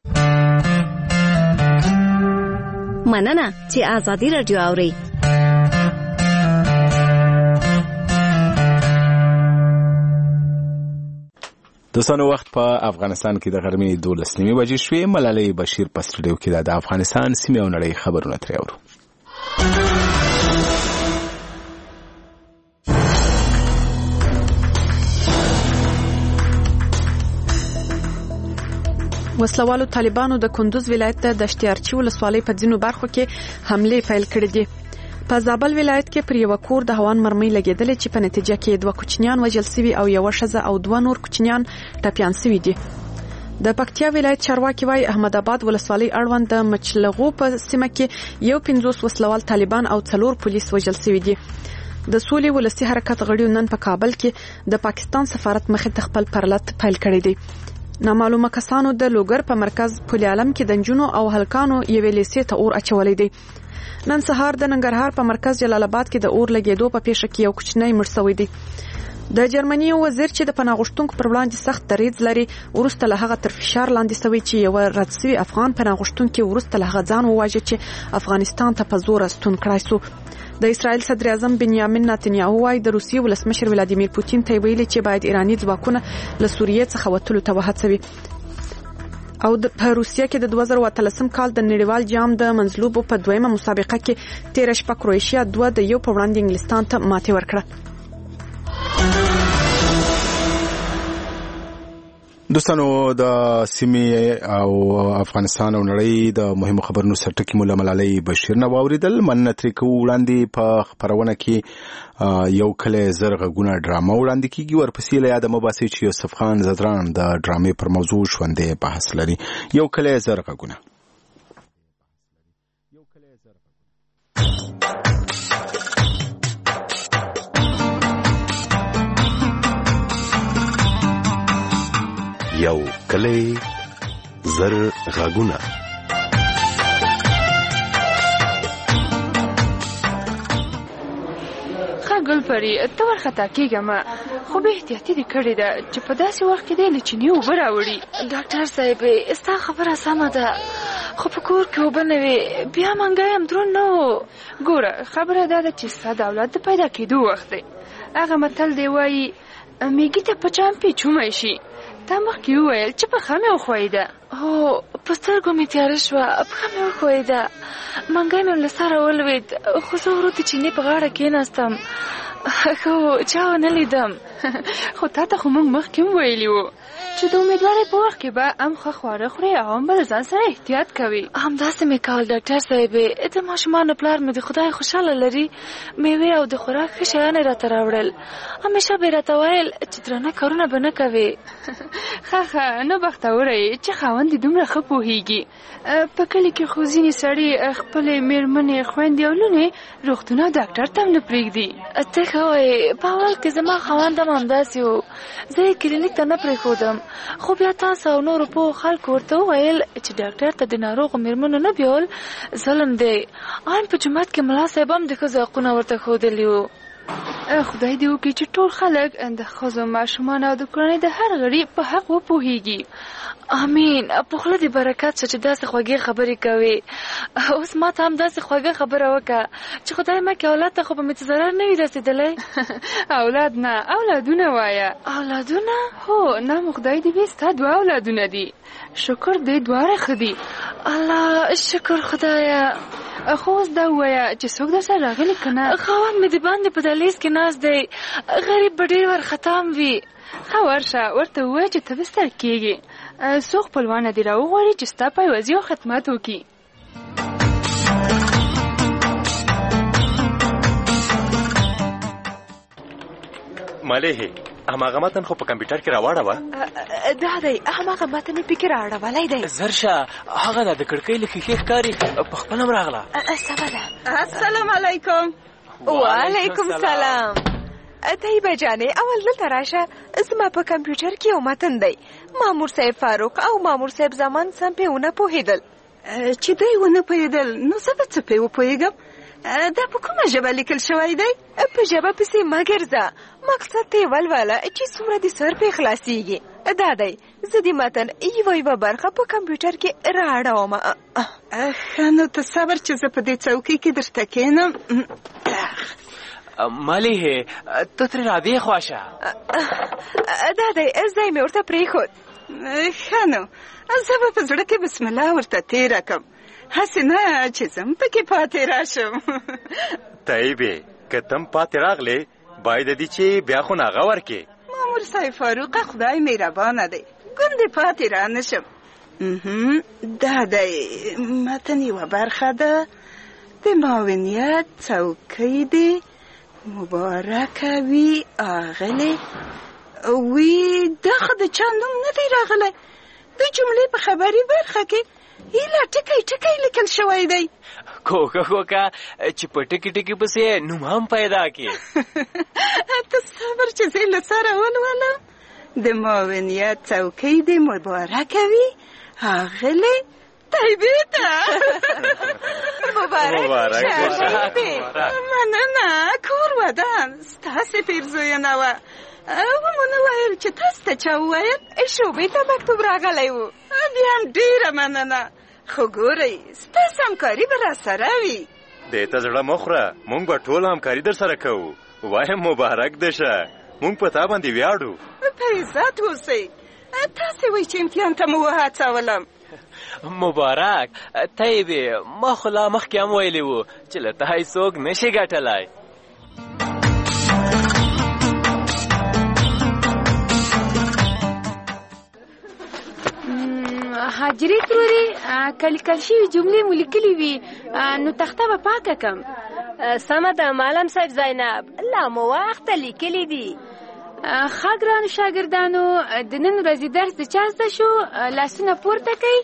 مننه چې آزادي رادیو اوري. دوستانو وخت په افغانستان کې د غرمې 12 بجې شوې. ملالۍ بشیر په سټوډیو کې د افغانستان سیمې او نړۍ خبرونه ترې اورو. وسلوالو طالبانو د کندوز ولایت د دشتیارچی ولسوالۍ په ځینو برخو کې حمله پیل کړې دي. په زابل ولایت کې پر یو کور د هوان مرمۍ لګیدلې چې په نتیجه کې 2 کوچنیان وژل شوي او یو ښځه او 2 نور کوچنیان ټپیان شوي دي. د پکتیا ولایت چارواکي وايي احمد آباد ولسوالۍ اړوند د مچلغو په سیمه کې یو 50 وسلوال طالبان او 4 پولیس وژل شوي دي. د سولې ولسی حرکت غړیو نن په کابل کې د پاکستان سفارت مخې ته خپل پرلط پیل کړی دی. نامعلومه کسانو د لوګر په مرکز پل عالم کې د نجونو او هلکانو یوې لیسې ته اور اچولې دي. نن سهار د ننګرهار په مرکز جلال آباد کې د اور لګیدو په پیښه کې یو کوچنی مړ شوی دی. د جرمني وزیر چې د پناه غوښتونکو پر وړاندې سخت دریځ لري ورسته له هغه تر فشار لاندې شوی چې یو رد شوی افغان پناه غوښتونکي ورسته له هغه ځان وواژه چې افغانستان ته په زور ستون کړای شو. د اسرائیل صدر اعظم بنیامین نتنیاهو وايي د روسیې ولسمشر ولادیمیر پوتین ته ویلي چې باید ایرانی ځواکونه له سوریې څخه وتلو ته وهڅوي. او په روسیه کې د 2013 کال د نړیوال جام د منځلوبو په دویمه مسابقه کې 13 شپه کروشیا 2 د یو په وړاندې انګلستان ته ماتې ورکړه. دوستانو د سیمې او افغانستان او نړۍ د مهمو خبرونو سرټکی مولا ملالۍ بشیر نه واوریدل. مننه ترې کوو. وړاندې په خبرونه کې یو کله زرغونه ډرامه وړاندې کیږي. ورپسې له یاده مباسي چې یوسف خان زدران د ډرامې پر موضوع ژوندې بحث لري. یو کله زرغونه یو کلی زر غاګونه. ګل پری ته ورخطا کېږم خو به احتیاطي دې کړې ده چې په داسې وخت کې دې له چیني اوبه راوړي. ډاکټر صاحب ستا خبره سمه ده خو په کور کې اوبه نه وي بیا منګی هم دروند نه و. ګوره خبره دا ده چې ستا د اولاد د پیدا کېدو وخت دی. هغه متل دی وایي میږي ته په چام پیچومی شي. تا مخکې وویل چې پښه مې وښویده. هو په سترګو مې تیاره شوه پښه مې وښویده منګی مې له سره ولوېد خو زه ورو د چینې په غاړه کېناستم خو چا ونه لیدم. خو تا ته خو موږ مخکې هم ویلي وو چې د امیدوارۍ په وخت کې به هم ښه خواړه خورې او هم به له ځان سره احتیاط کوي. همداسې مې کول ډاکټر صاحب. د ماشومانو پلار مې د خدای خوشحاله لري میوې او د خوراک ښه شیان یې راته راوړل. همیشه به یې راته ویل چې درانه کارونه به نه کوې. ښه نه بختوره یې چې خاوند دې دومره ښه پوهېږي. په کلي کې خو ځینې سړي خپلې مېرمنې خویندې او لوڼې روغتون او ډاکټر ته هم نه پرېږدي. ته ښه وایې په اول کې زما خاوند هم همداسې و زه یې کلینیک ته نه پرېښودم خو بیا تاسو او نورو پوهو خلکو ورته وویل چې ډاکټر ته د ناروغو مېرمنو نه بیول ظلم دی. ان په جومات کې ملا صاحب هم د ښځو حقونه ورته ښودلي وو. خدای دې وکړي چې ټول خلک د ښځو ماشومانو او د کورنۍ د هر غړي په حق وپوهېږي. امین. په خوله دې برکت شه چې داسې خوږې خبرې کوې. اوس ما ته هم داسې خوږه خبره وکړه چې خدای مکې اولاد ته خو به مې څه ضرر نه وي رسېدلی. اولاد نه اولادونه وایه. اولادونه؟ هو نام خدای دې وي ستا 2 اولادونه دي. شکر دې دواړه ښه دي. الله شکر خدایه. خو اوس دا ووایه چې څوک در سره راغلي که نه؟ خاوند مې د باندې په دهلیز کې ناست دی غریب به ډېر وارخطا هم وي. ښه ورشه ورته ووایه چې ته به ستړی کېږې. څو خپلوانه دې راوغواړي چې ستا پیوزي او خدمت وکړي. مالې هماغه متن خو په کمپیوټر کې راوړه. دا دی هماغه متن یې پکې راوړولی دی. زرشه هغه د کړکۍ له ښیښې ښکاري په خپله هم راغله. سمه ده. السلام علیکم. وعلیکم السلام. طیبه جانې اول دلته راشه. زما په کمپیوټر کې یو متن دی. مامور صاحب فاروق او مامور صاحب زمان سم پې ونه پوهېدل. چې دوی ونه پوهېدل نو زه به څه پې وپوهېږم؟ دا په کومه ژبه لیکل شوی دی؟ په ژبه پسې مه ګرځه، مقصد ته یې ولوله چې څومره دې سر پې خلاصېږي. دا دی، زه د متن یوه برخه په کمپیوټر کې رااړوم. ښه نو ته صبر چې زه په دې څوکۍ کې درته کښېنم. ملیحې ته ترې رابې خوا شه. دا دی، ځای مې ورته پرېښود. ښه نو زه به په زړه کې بسم الله ورته تېره کړم، هسې نه چې زه هم پکې پاتې راشم. طیبې که ته هم پاتې راغلې باید دي چې بیا خو ناغه ورکې. مامور صاحب فاروقه خدای مهربانه دی، ګوندې پاتې را نه شم. دا دی متن یوه برخه ده. د معاونیت څوکۍ دې مبارکه وي آغلې. وی دا خو د چا نوم نه دی راغلی، د جملې په خبري برخه کې هیله ټکی ټکی لیکل شوی دی. کوکه چې په ټکی ټکی پسې نوم هم پیدا کړي. ته صبر چې زه له سره ولولم. د معاونیت څوکۍ دې مبارکه وي آغلې طیبې ته. مبارک شه. مننه، کور ودان ستاسې پیرزوینه وه. ومونه ویل چې تاسو ته چا وویل؟ شوبې ته مکتوب راغلی و. بیا هم ډېره مننه، خو ګورئ ستاسو همکاري به راسره وي. دې ته زړه مه خوره، موږ به ټول همکاري در سره کوو. وایم مبارک دې شه، موږ په تا باندې ویاړو. په عزت اوسئ. تاسې وایئ چې امتحان ته مو وهڅولم. مبارک طیبې، ما خو لا مخکې هم ویلي وو چې له تا یې څوک نشي ګټلی. حاجرې ترورې که لیکل شوي جملې مو لیکلي وي نو تخته به پاکه کم. سمه ده معلم صاحب زینب، لا مو وخته لیکلي دي. ښه ګرانو شاګردانو، د نن ورځې درس د چا زده شو؟ لاسونه پورته کوئ.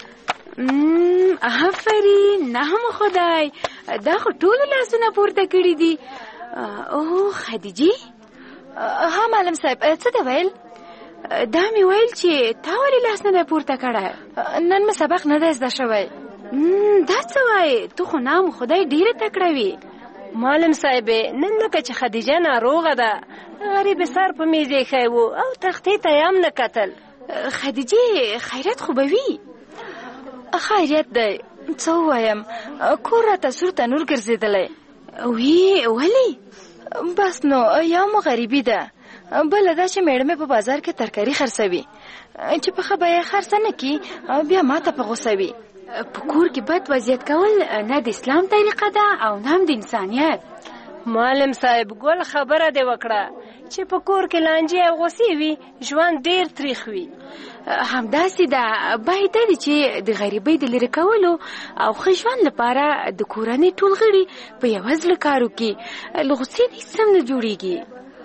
آفرین، نهم خدای، دا خو ټولو لاسونه پورته کړي دي. اوه خدیجې. ها معلم صاحب څه دې ویل؟ دا مې ویل چې تا ولې لاس نه پورته کړی؟ نن مې سبق نه دی زده شوی. دا څه وایې؟ تو خو نام خدای ډېره تکړه وي. معلم صاحب نن لکه چې خدیجه ناروغه ده، غریب سر په میز ایښی و او تختې ته یې هم نه کتل. خدیجې خیرت خو به وي؟ خیریت دی، څه ووایم، کور راته سور تنور ګرځېدلی. وی ولې؟ بس نو یو مو غریبي ده، بله دا چې میړه مې په بازار کې ترکاري خرڅوي، چې په ښه بیه خرڅه نه کړي بیا ماته په غوسه وي. په کور کې بد وضعیت کول نه د اسلام طریقه ده او نه هم د انسانیت. معلم صاحب ګل خبره دې وکړه چې په کور کې لانجې او غوسې وي ژوند ډېر تریخ وي. همداسې ده، باید دا دی چې د غریبۍ د لرې کولو او ښه ژوند لپاره د کورنۍ ټول غړي په یوه زړه کار وکړي. له غوسې هېڅ هم نه جوړېږي.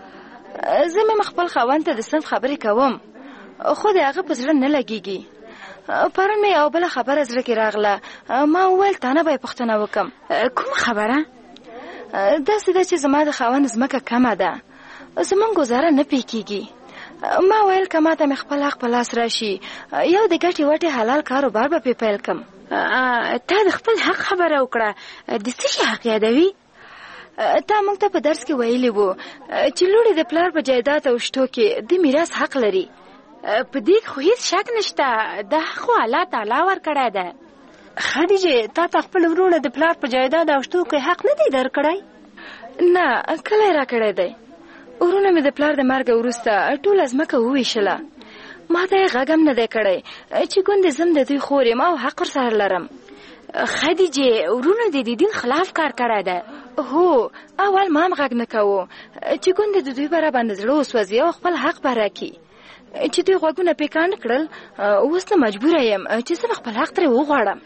زه مې خپل خاوند ته د صنف خبرې کوم خو د هغه په زړه نه لګېږي. پرون مې یو بله خبره زړه کې راغله، ما وویل تا نه به یې پوښتنه وکړم. کومه خبره؟ داسې ده چې زما د خاوند ځمکه کمه ده، زموږ ګزاره نه پې کېږي. ما ویل که ما ته مې خپل حق په لاس راشي یو د ګټې وټې حلال کاروبار به پې پیل کړم. تا د خپل حق خبره وکړه، د څه شي حق یادوي؟ تا موږ ته په درس کې ویلي وو چې لوڼې د پلار په جایداد او شتو کې د میراث حق لري. په دې خو هیڅ شک نشته، دا خو الله تعالی ورکړی ده. خدیجې تا ته خپل ورونه د پلار په جایداد او شتو کې حق نه دی درکړی؟ نه، کله یې راکړی دی. ورونه مې د پلار د مرګ وروسته ټوله ځمکه وویشله. ما ته یې غږ هم نه دی کړی چې ګوندې زم د دوی خور یم او حق ورسره لرم. خدیجې ورونه د دین خلاف کار کړی ده. هو، اول ما هم غږ نه کوو چې ګوندې د دوی به راباندې زړه وسوځي او خپل حق به راکړي، چې دوی غوږونه پې کاڼ کړل. اوس نه مجبوره یم چې زه خپل حق ترې وغواړم.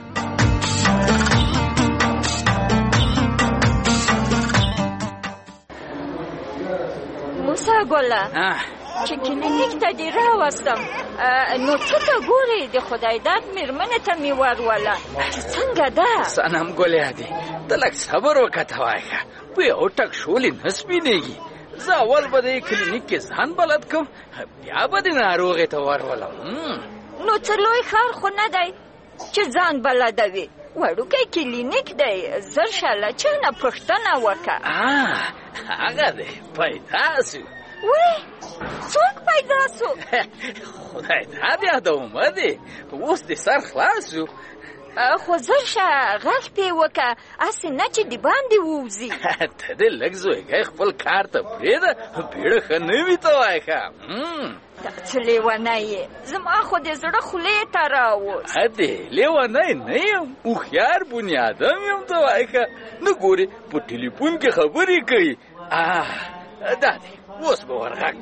موسی ګله چې کلینیک ته دې راوستم نو څه ته ګورې؟ د خدای داد مېرمنې ته مې وروله چې څنګه ده؟ سنم ګلې هدي ته لږ صبر وکړه ته وایه په یو ټک شولې نه سپینېږي. زه اول به د کلینیک کې ځان بلد کوم بیا به د ناروغې ته ورولم. نو څه لوی ښار خو نه دی چې ځان بلدوي، وړوکی کلینیک دی. زر شه له چا نه پوښتنه وکړه. هغه دی پیدا سو. وی څوک پیدا سو؟ خدای دا بیا د اومه دی اوس د سر خلاص شو. خو زر شه غږ پې وکړه، هسې نه چې د باندې ووځي. ته دې لږ زویږی خپل کار ته پرېږده، بیړه ښه نه وي ته وایه ښه. دا څه لیونی یې، زما خو د زړه خولې ته راووت. هدې لیونی نه یم، هوښیار بنیادم یم ته وایه ښه. نه ګورې په ټلیفون کې خبرې کوي. دا دی اوس به ورغږ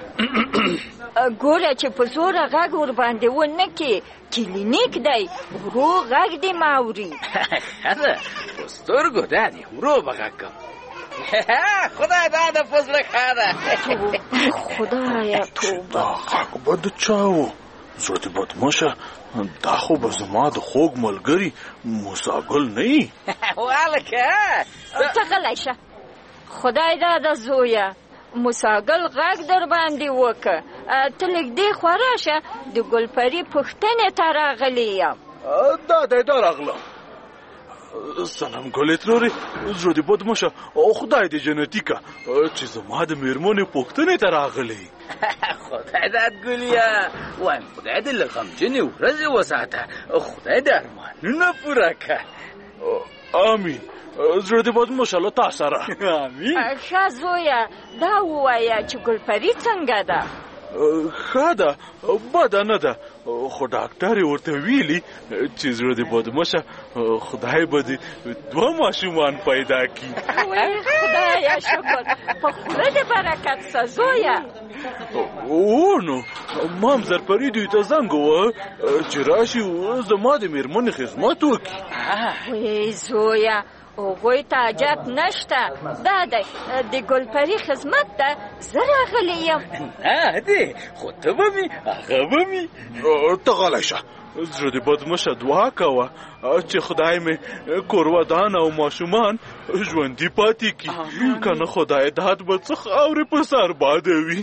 ګوره چې په زوره غږ ورباندې ونه کې، کلینیک دی، ورو غږ دې ما اوري. ښه ده په سترګو دا دی ورو به غږ کوم. خدای دا د فضله ښه ده. خدایه توبه. دا غږ به د چا و؟ زړه دې بدمشه، دا خو به زما د خوږ ملګري موساګل نه یي. والکه ته غلی شه، خدای دا د زویه موساګل غږ در باندې وکړه. ته لږ دې خوا راشه، د ګلپري پوښتنې ته راغلی یم. دا راغلم. سلام ګلې ترورې، زړه دې بدمشه او خدای دې جنتي که چې زما د مېرمنې پوښتنې ته راغلی. خدای دې ګلیا وایم خدای دې له غمجنې ورځې وساته، خدای دې ارمانونه پوره که. آمین. زړه دې بدمشه له تا سره. آمین. ښه زویه دا ووایه چې ګلپري څنګه ده؟ ښه ده، بده نه ده، خو ډاکټر یې ورته ویلي چې زړه دې بدمشه خدای به دې 2 ماشومان پیدا کړي. خدایه شکر، په خوله دې برکت شه زویه. نو ما هم زرپري دوی ته زنګ ووهه چې راشي زما د مېرمنې خدمت وکړي. وی زویه هغوی ته حاجت نشته، دا دی د ګلپري خدمت ته زه راغلی یم. نه دی خو ته به مې هغه به مې. ته غلی شه، زړه دې بدمشه دعا کوه چې خدای مې کور ودان او ماشومان ژوندي پاتې کړي، که نه خدای داد به څه خاورې په سر بادوي.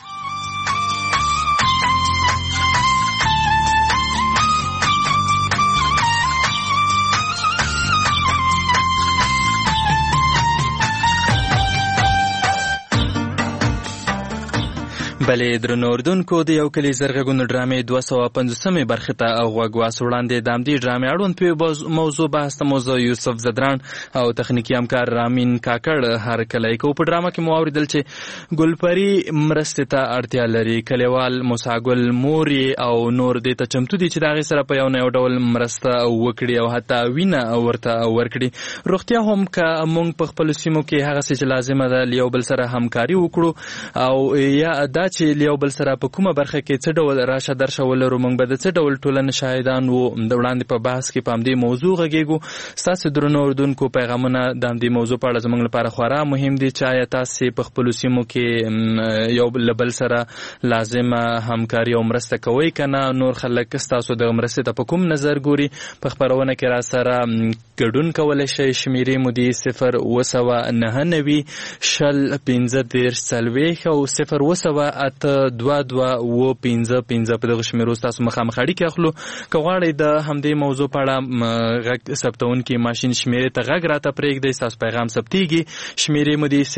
بلې درنو اردوونکو د یو کلي زرغږونو ډرامې 250مې برخې ته غوږ واس وړاندې د همدې ډرامې اړوند په موضوع بحث ته موضوع یوسف زدران او تخنیکي همکار رامین کاکړ هرکلی کوو. په ډرامه کې مو واورېدل چې ګلپري مرستې ته اړتیا لري، کلیوال موساګل مور او نور دې ته چمتو دي چې د هغې سره په یو نه یو ډول مرسته وکړي او حتی وینه ورته ورکړي. روغتیا هم که موږ په خپلو سیمو کې هغسې چې لازمه ده له یو بل سره همکاري وکړو او یا دا چې له یو بل سره په کومه برخه کې څه ډول راشه درشه ولرو، موږ به د څه ډول ټولنې شاهدان وو. د وړاندې په بحث کې په همدې موضوع غږیږو. ستاسو درنو اردوونکو پیغامونه د همدې موضوع په اړه زموږ لپاره خورا مهم دي چې آیا تاسې په خپلو سیمو کې یو له بل سره لازمه همکاري او مرسته کوئ که نه؟ نور خلک ستاسو د مرستې ته په کوم نظر ګوري؟ په خپرونه کې را سره ګډون کولی شئ. شمیرې مو دي 02099 شل 15 او 0208222 په دغه شمیرو ستاسو مخامخ اړیکې اخلو. که غواړئ د همدې موضوع په اړه غږ ثبتونکي ماشین شمیرې ته غږ راته پرېږدئ، ستاسو پیغام ثبتېږي. شمیرې مو دي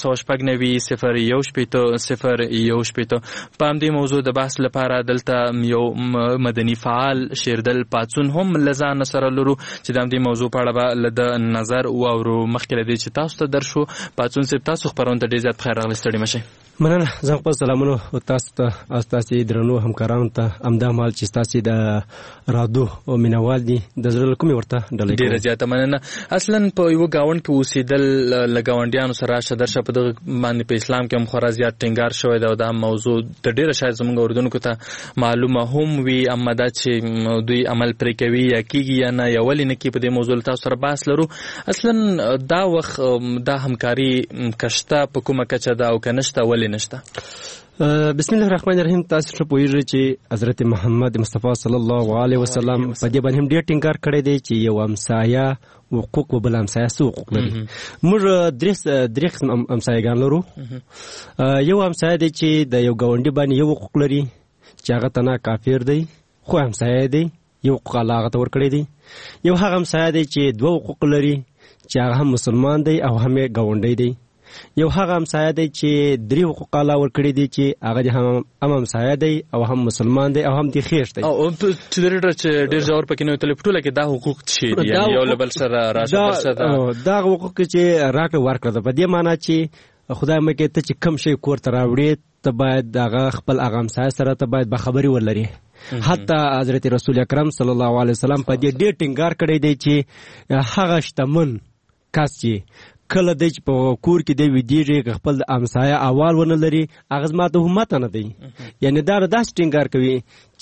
02900 په همدې موضوع د بحث لپاره دلته یو مدني فعال شیردل پاڅون هم له ځان سره لرو چې د همدې موضوع په اړه به له ده نظر واورو. مخکې له دې چې تاسو ته درشو، پاڅون صاحب تاسو خپرونې ته ډېر زیات بخیر راغلی، ستړي مه شئ. مننه. زه خپل سلامونه تاسو ته او ستاسو درنو همکارانو ته همدا مهال چې ستاسو د رادیو او مینوال دي د زړه له کومې ورته ډالۍ کوم. ډېره زیاته مننه. اصلا په یوه ګاونډ کې اوسېدل له ګاونډیانو سره راشه درشه په دغه باندې په اسلام کې هم خورا زیات ټینګار شوی دی او دا موضوع د ډېره شاید زموږ اردوونکو ته معلومه هم وي، اما دا چې دوی عمل پرې کوي یا کېږي یا نه یا ولې نه کېږي، په دې موضوع له تاسو سره بحث لرو. اصلا دا وخت دا همکاري که شته په کومه کچه ده او که نشته ولې نشته؟ بسم الله الرحمن الرحیم. تاسو ته پوهیږئ چې حضرت محمد مصطفی صلی الله علیه وسلم په دې باندې ډېر ټینګار کړی دی چې یو همسایه حقوق و بل همسایه څه حقوق لري. موږ درې قسم همسایګان لرو. یو همسایه دی چې د یو ګاونډي باندې یو حقوق لري چې هغه ته نه کافر دی خو همسایه دی، یو حقوق الله هغه ته ورکړی دی. یو هغه همسایه دی چې دوه حقوق لري چې هغه هم مسلمان دی او هم یې ګاونډی دی. یو هغه همسایه دی چې درې حقوق الله ورکړي دي چې هغه هم همسایه دی او هم مسلمان دی او هم د خیر دی. او چې ډېر ژور پکې نه تل پټوله کې دا حقوق څه دي، یعنی یو له بل سره راشه دا حقوق چې راکړه ورکړه ده په دې معنی چې خدای مکه ته چې کم شي کور ته راوړي ته باید هغه خپل هغه همسایه سره ته باید بخبري ولري. حتی حضرت رسول اکرم صلی الله علیه وسلم په دې ډېر ټینګار کړی دی چې هغه شتمن کس چې کله دی چې په کور کې دی ویدیږي خپل همسایه احوال ونه لري هغه زما ته همت نه دی. یعنی دا داسې ټینګار کوي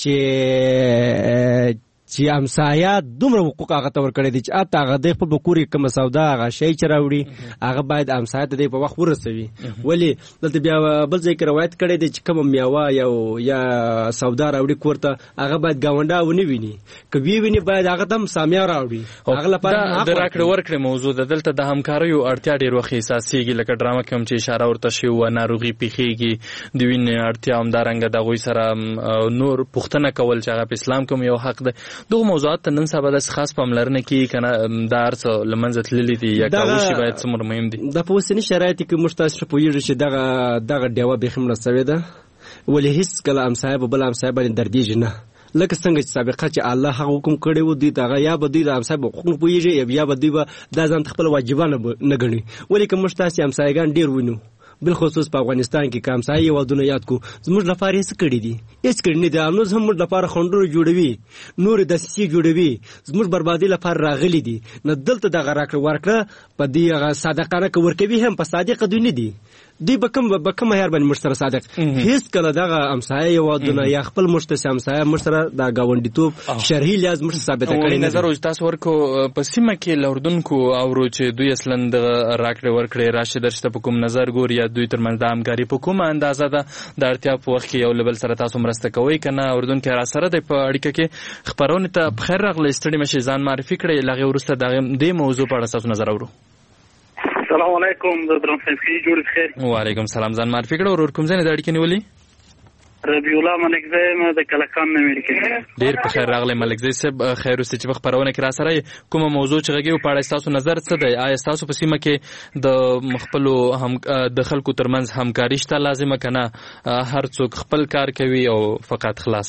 چې همسایه دومره حقوق هغه ته ورکړی دي چې حتی هغه دی خپل په کور کې کومه سودا هغه شی چې راوړي هغه باید همسایه ته دی په وخت ورسوي. ولې دلته بیا بل ځای کې روایت کړی دی چې کومه میوه یا سودا راوړي کور ته هغه باید ګاونډی ونه ویني، که ویني باید هغه ته هم سامیه راوړي. هغه لپاره د راکړې ورکړې موضوع ده. دلته د همکاریو اړتیا ډېر وخت احساسېږي، لکه ډرامه کې هم چې اشاره ورته شوې وه ناروغي پیښېږي، د وینې اړتیا همدارنګه د هغوی سره نور پوښتنه کول چې هغه په اسلام کې هم یو حق دی. دغه موضوعات ته نن سبا داسې خاص پاملرنه کېږي که نه دا هر څه له منځه تللي دي یا کاوشي باید څومره مهم دي؟ دا په اوسني شرایطو کې موږ تاسو پوهېږو چې دغه ډیوه بیخي مړه سوې ده. ولې هېڅکله همسایه په بل همسایه باندې دردېږي نه، لکه څنګه چې سابقه چې الله هغه حکم کړی و دوی ته هغه یا به دوی د همسایه په حقوقو پوهېږي یا به دوی به دا ځان ته خپله واجبانه نه ګڼي. ولې که موږ تاسې همسایګان ډېر وینو بالخصوص په افغانستان کې که همسایه هېوادونه یاد کړو زموږ لپاره یې څه کړي دي؟ هېڅ کړي نه دي. هنوز هم موږ لپاره خنډونه جوړوي، نورې دسیسې جوړوي، زموږ بربادۍ لپاره راغلي دي. نه دلته دغه راکړه ورکړه په دې هغه صادقانه که ورکوي هم په صادقه دوی نه دي، دوی به کوم معیار باندې موږ سره صادق. هېڅکله دغه همسایه هېوادونه یا خپل موږ ته همسایه موږ سره د ګاونډیتوب شرعي لحاظ موږ ثابته کړې نه. نظر تاسو ورکو په سیمه کې له اردونکو اورو چې دوی اصلا د راکړې ورکړې راشي درشته په کوم نظر ګوري یا دوی ترمنځ د همکاري په کومه اندازه ده د اړتیا په وخت کې یو له بل سره تاسو مرسته کوئ که نه؟ اردن کې را سره دی په اړیکه کې. خپرونې ته بخیر راغلی، ستړي مشئ، ځان معرفي کړئ، له هغې وروسته د دې موضوع په اړه ستاسو نظر اورو. السلام علیکم، د درم صنفي جوړ بخیر. وعلیکم السلام، ځان معرفي کړئ. ورور کوم ځای نه د اړیکې نیولې؟ ربیع الله ملکزی یم د کلکان نه اړیکې. ډېر په خیر راغلی ملکزی صاحب. خیر اوسې چې په خپرونه کې را سره کومه موضوع چې غږیږي په اړه ستاسو نظر څه دی؟ آیا ستاسو په سیمه کې د خپلو د خلکو ترمنځ همکاري شته لازمه که نه هر څوک خپل کار کوي او فقط خلاص؟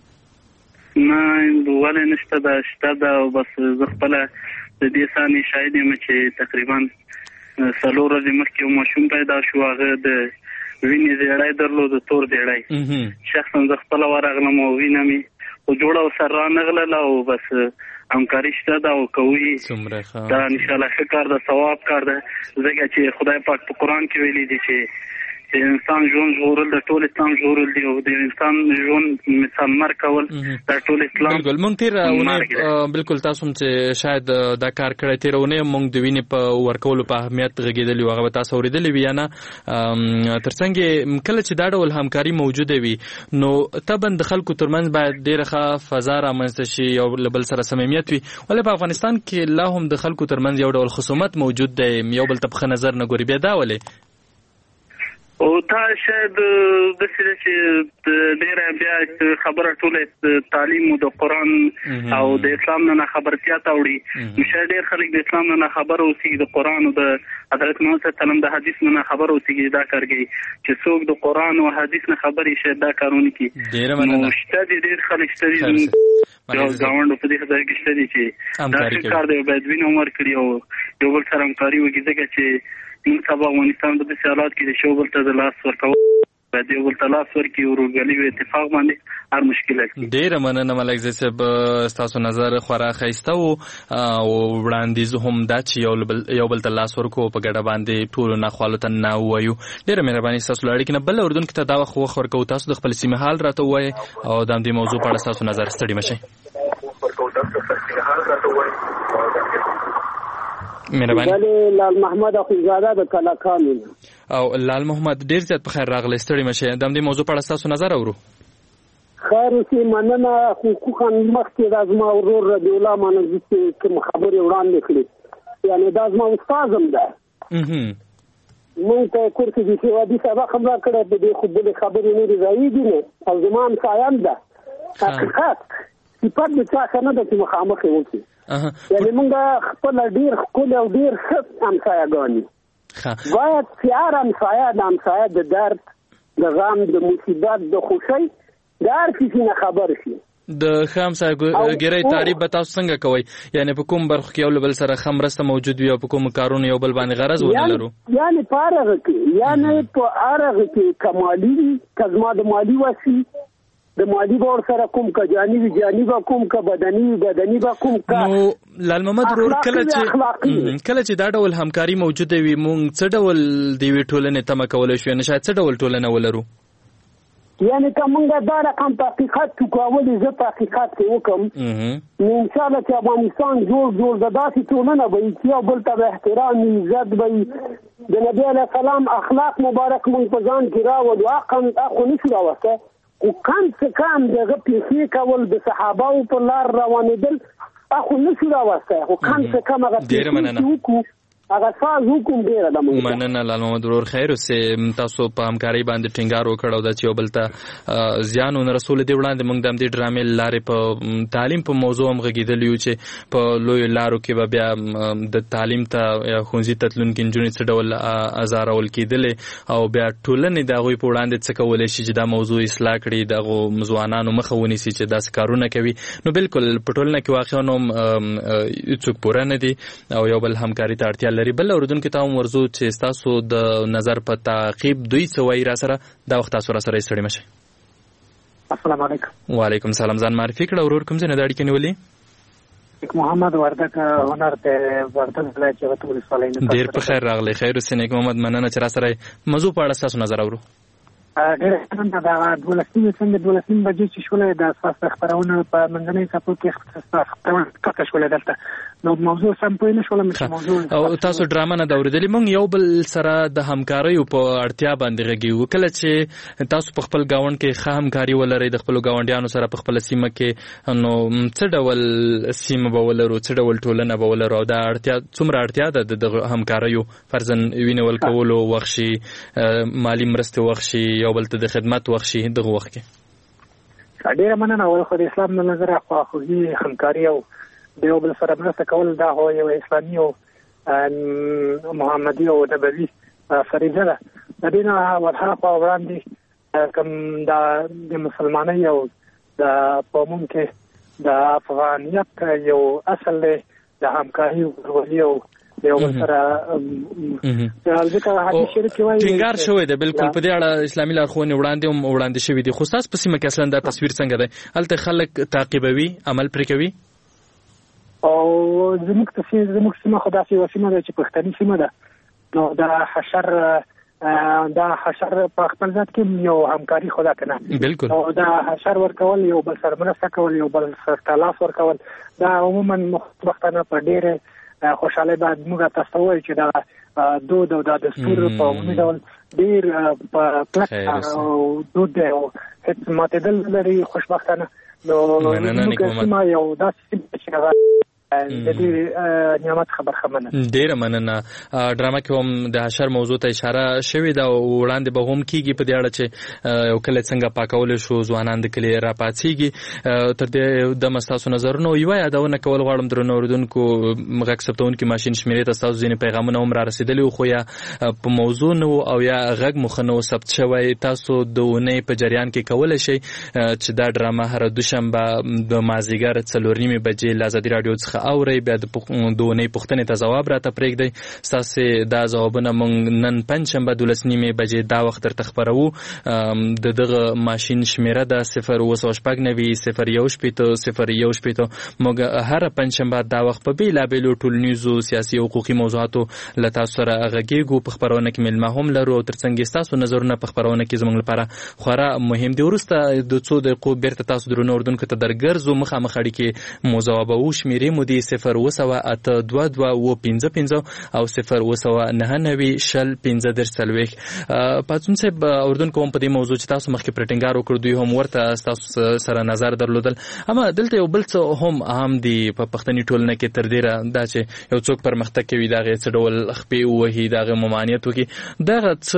نه ولې نشته، دا شته ده او بس زه خپله د دې ثاني شاهد یم چې تقریبا 4 ورځې مخکې یو ماشوم پیدا شو، هغه د وینې زیړی درلود، تور زیړی. شخصا زه خپله ورغلم او وینه مې خو جوړه ورسره رانغلله او بس همکاري شته ده او کوي دا انشاءالله ښه کار ده، ثواب کار ده، ځکه چې خدای پاک په قرآن کې ویلي دي چې انسان ژوند ژغورل د ټول اسلام ژغورل دی او د انسان ژوند مثال مرګ کول د ټول اسلام. بالکل مونږ تېره اونۍ بالکل تاسو هم چې شاید دا کار کړی تېره اونۍ مونږ د وینې په ورکولو په اهمیت غږېدلي وو، هغه به تاسو اورېدلي وي یا نه؟ تر څنګ کله چې دا ډول همکاري موجوده وي نو طبعا د خلکو ترمنځ باید ډېره ښه فضا رامنځته شي، یو له بل سره صمیمیت وي. ولې په افغانستان کې لا هم د خلکو ترمنځ یو ډول خصومت موجود دی، یو بل ته په ښه نظر نه ګوري؟ بیا دا ولې؟ او تا شاید داسې ده چې ډېره بیا خبره ټوله تعلیم د قرآن او د اسلام نه خبرتیا ته وړي، نو شاید ډېر خلک د اسلام نه خبر اوسېږي، د قرآن او د حضرت محمد صلی الله علیه وسلم د حدیث نه خبر اوسېږي، دا کار کوي چې څوک د قرآن او حدیث نه خبرې شاید دا کارونه کوي. نو شته دي ډېر خلک شته دي ګاونډ په دې ځای کې شته دي چې دا ښه کار دی، باید وینه ورکړي او یو بل سره همکاري وکړي، ځکه چې نن سبا افغانستان په داسې حالات کې د یو بل ته د لاس ورکول باید یو بل ته لاس ورکړي، ورورګلي او اتفاق باندې هر مشکل حل. ډېره مننه ملکزی صاحب، ستاسو نظر خورا ښایسته و او وړاندیز هم دا چې یو بل ته لاس ورکړو په ګډه باندې ټولو ناخوالو ته نه ووایو. ډېره مهرباني ستاسو له اړیکې نه. بل اردونکو ته دا وخت ورکوو تاسو د خپل سیمې حال راته ووایئ او د همدې موضوع په اړه ستاسو نظر. ستړي مه شئ. مهرباني. بلې لال محمد اخوندزاده د کلاکانو. او لال محمد ډیر زیات په خیر راغلی، ستړي مشه. د دې موضوع په اړه تاسو نظر اورو. خیر اوسې مننه. حقوقاً مخکې دا زما ورور رضی الله منزي چې کوم خبرې وړاندې کړې، یعنې دا زما استاد هم ده. مونږ ته کور کې د سوادي سبق هم راکړی، په دې خو بلې خبرې نورې ځایېږي نه، او زما همسایه هم ده. حقیقت صفت د چا ښه نه ده چې مخامخ یې وکړي. یعنې مونږ خپله ډېر ښکلي او ډېر ښه همسایهګانې باید چې هر همسایه د همسایه د درد، د غم، د مصیبت، د خوښۍ د هر کسی نه خبر شي. د ښه همسایهګرۍ تعریف به تاسو څنګه کوئ؟ یعنې په کوم برخو کې یو له بل سره ښه مرسته موجود وي او په کومو کارونو یو بل باندې غرض ونه لرو؟ یعنې په هر هغه کې، یعنې په هر هغه کې که مالي وي، که زما د مالي وسي د مالي به ورسره کوم، که جاني وي جاني به کوم، که بدني وي بدني به کوم. نو لال محمد ورور کله چې دا ډول همکاري موجوده وي، موږ څه ډول د یوې ټولنې تمه کولی شو؟ یعنې شاید څه ډول ټولنه ولرو؟ یعنې که مونږ دا رقم په حقیقت چوکاولې، زه په حقیقت کې وکړم، نو انشاءالله چې افغانستان جوړ د داسې ټولنه به وي چې یو بل ته به احترام وي، عزت به وي، د نبي علیه السلام اخلاق مبارک مونږ په ځان کې راولو. اخو نشو راوسته، خو کم څه کم دغه پیسې کول، د صحابهو په لار روانېدل، اخو نشو راوسته، خو کم څه کم هغه پیسې وکړو، هغه ساز حکم ډیره ده. مننه لال محمد ورور. خیر اوسې، تاسو په همکارۍ باندې ټینګار وکړ او دا چې یو بل ته زیان ونه رسول دی وړاندې موږ د همدې ډرامې لارې په تعلیم په موضوع هم غږېدلی یو چې په لویو لارو کې به بیا د تعلیم ته یا ښوونځي ته تلونکي نجونې څه ډول ازارول کېدلې او بیا ټولنې د هغوی په وړاندې څه کولی شي چې دا موضوع اصلاح کړي، د هغو ځوانانو مخه ونیسي چې داسې کارونه کوي. نو بالکل په ټولنه کې واقعا هم هېڅوک پوره نه دي او یو بل همکاري ته اړتیا لري. بل اورېدونکي ته هم ورځو چې ستاسو د نظر په تعقیب دوی څه وایي را سره، دا وخت تاسو را سره یې ستړي مه شئ. السلام علیکم. وعلیکم السلام. ځان معرفي کړه ورور، کوم ځای نه د اړیکې نیولې؟ محمد وردک هنر ته وردک ولایت جوت ولسوالۍ نه. ډېر په خیر راغلی. خیر اوسې نیک محمد، مننه چې را سره موضوع په اړه ستاسو نظر اورو. ډېر ښه ده. دا 12 بجې چې شولې د اساس خبرونه په منځنۍ څپو کې خبرونه کټه شولې دلته، نو موضوع سم پوه نه شولم چې موضوع او تاسو ډرامه نه دا اورېدلې. موږ یو بل سره د همکاریو په اړتیا باندې غږیږو. کله چې تاسو په خپل ګاونډ کې ښه همکاري ولرئ د خپلو ګاونډیانو سره په خپله سیمه کې، نو څه ډول سیمه به ولرو، څه ډول ټولنه به ولرو او دا اړتیا څومره اړتیا ده د همکاریو، فرضاً وینې ورکولو وخت شي، مالي مرستې وخت شي، یو بل ته د خدمت وخت شي، دغه وخت کې. ډېره مننه. اول خو د اسلام له نظره خواخوږي، همکاري او د یو بل سره مرسته کول دا هو یو اسلامي او محمدي او نبوي فریضه ده. د دې نه ورهاخوا وړاندې کوم د مسلمانۍ او د قومونو کې د افغانیت یو اصل دی، د همکاري ورورولي او یو بل سره ټینګار شوی دی. بالکل په دې اړه اسلامي لارښوونې وړاندې شوي دي. خو ستاسو په سیمه کې اصلا دا تصویر څنګه دی؟ هلته خلک تعقیبوي، عمل پرې کوي؟ او زموږ سیمه خو داسې یوه سیمه ده چې پښتني سیمه ده، نو دا حشر په خپل ذات کې یو همکاري خو ده که نه؟ بالکل. او دا حشر ورکول، یو بل سره مرسته کول، یو بل سره لاس ورکول، دا عموما پښتانه په ډېرې خوشحالۍ باید موږ تاسو ته ووایو چې دا دود او دا دستور په عمومي ډول ډېر په کلک دود دی او هېڅ ماتېدل نه لري خوشبختانه. نو زموږ سیمه یو داسې سیمه چې هغه د دې نعمت خبرخمنه. ډېره مننه. ډرامه کې هم د حشر موضوع ته اشاره شوې ده او وړاندې به هم کېږي په دې اړه چې یو کلی څنګه پاکولی شو، ځوانان د کلي راپاڅېږي. تر دې دمه ستاسو نظرونه یوه یادونه کول غواړم درنو اورېدونکو، غږ ثبتونکي ماشین شمېرې ته ستاسو ځینې پیغامونه هم را رسېدلي وو، خو یا په موضوع نه وو او یا غږ مو ښه نه وو ثبت شوی. تاسو د اونۍ په جریان کې کولی شئ چې دا ډرامه هره دوشنبه د مازدیګر 4:30 بجې له ازادي راډیو څخه اورئ، بیا د اونۍ پوښتنې ته ځواب راته پرېږدئ. ستاسې دا ځوابونه موږ نن پنجشنبه 12:30 بجې دا وخت درته خپروو. د دغه ماشین شمېره ده 02990017001. موږ هره پنجشنبه دا وخت په بېلابېلو ټولنیزو، سیاسي او حقوقي موضوعاتو له تاسو سره غږېږو. په خپرونه کې مېلمه هم لرو او تر څنګ ستاسو نظرونه په خپرونه کې زموږ لپاره خورا مهم دي. وروسته د څو دقیقو بېرته تاسو درنو اورېدونکو ته درګرځو، مخامخ اړیکې مو ځوابوو، شمېرې مو مو دي 0208222 او 02099 پاتون صاحب اردن کوم په دې موضوع چې تاسو مخکې پریټینګار وکړو دوی هم ورته تاسو سره نظر درلودل اما دلته یو بل څه هم اهم دي په پښتني ټولنه کې تر ډیره دا چې یو څوک پرمختګ کوي دا غي څه ډول خپې وهي دا غي ممانعت وکي دا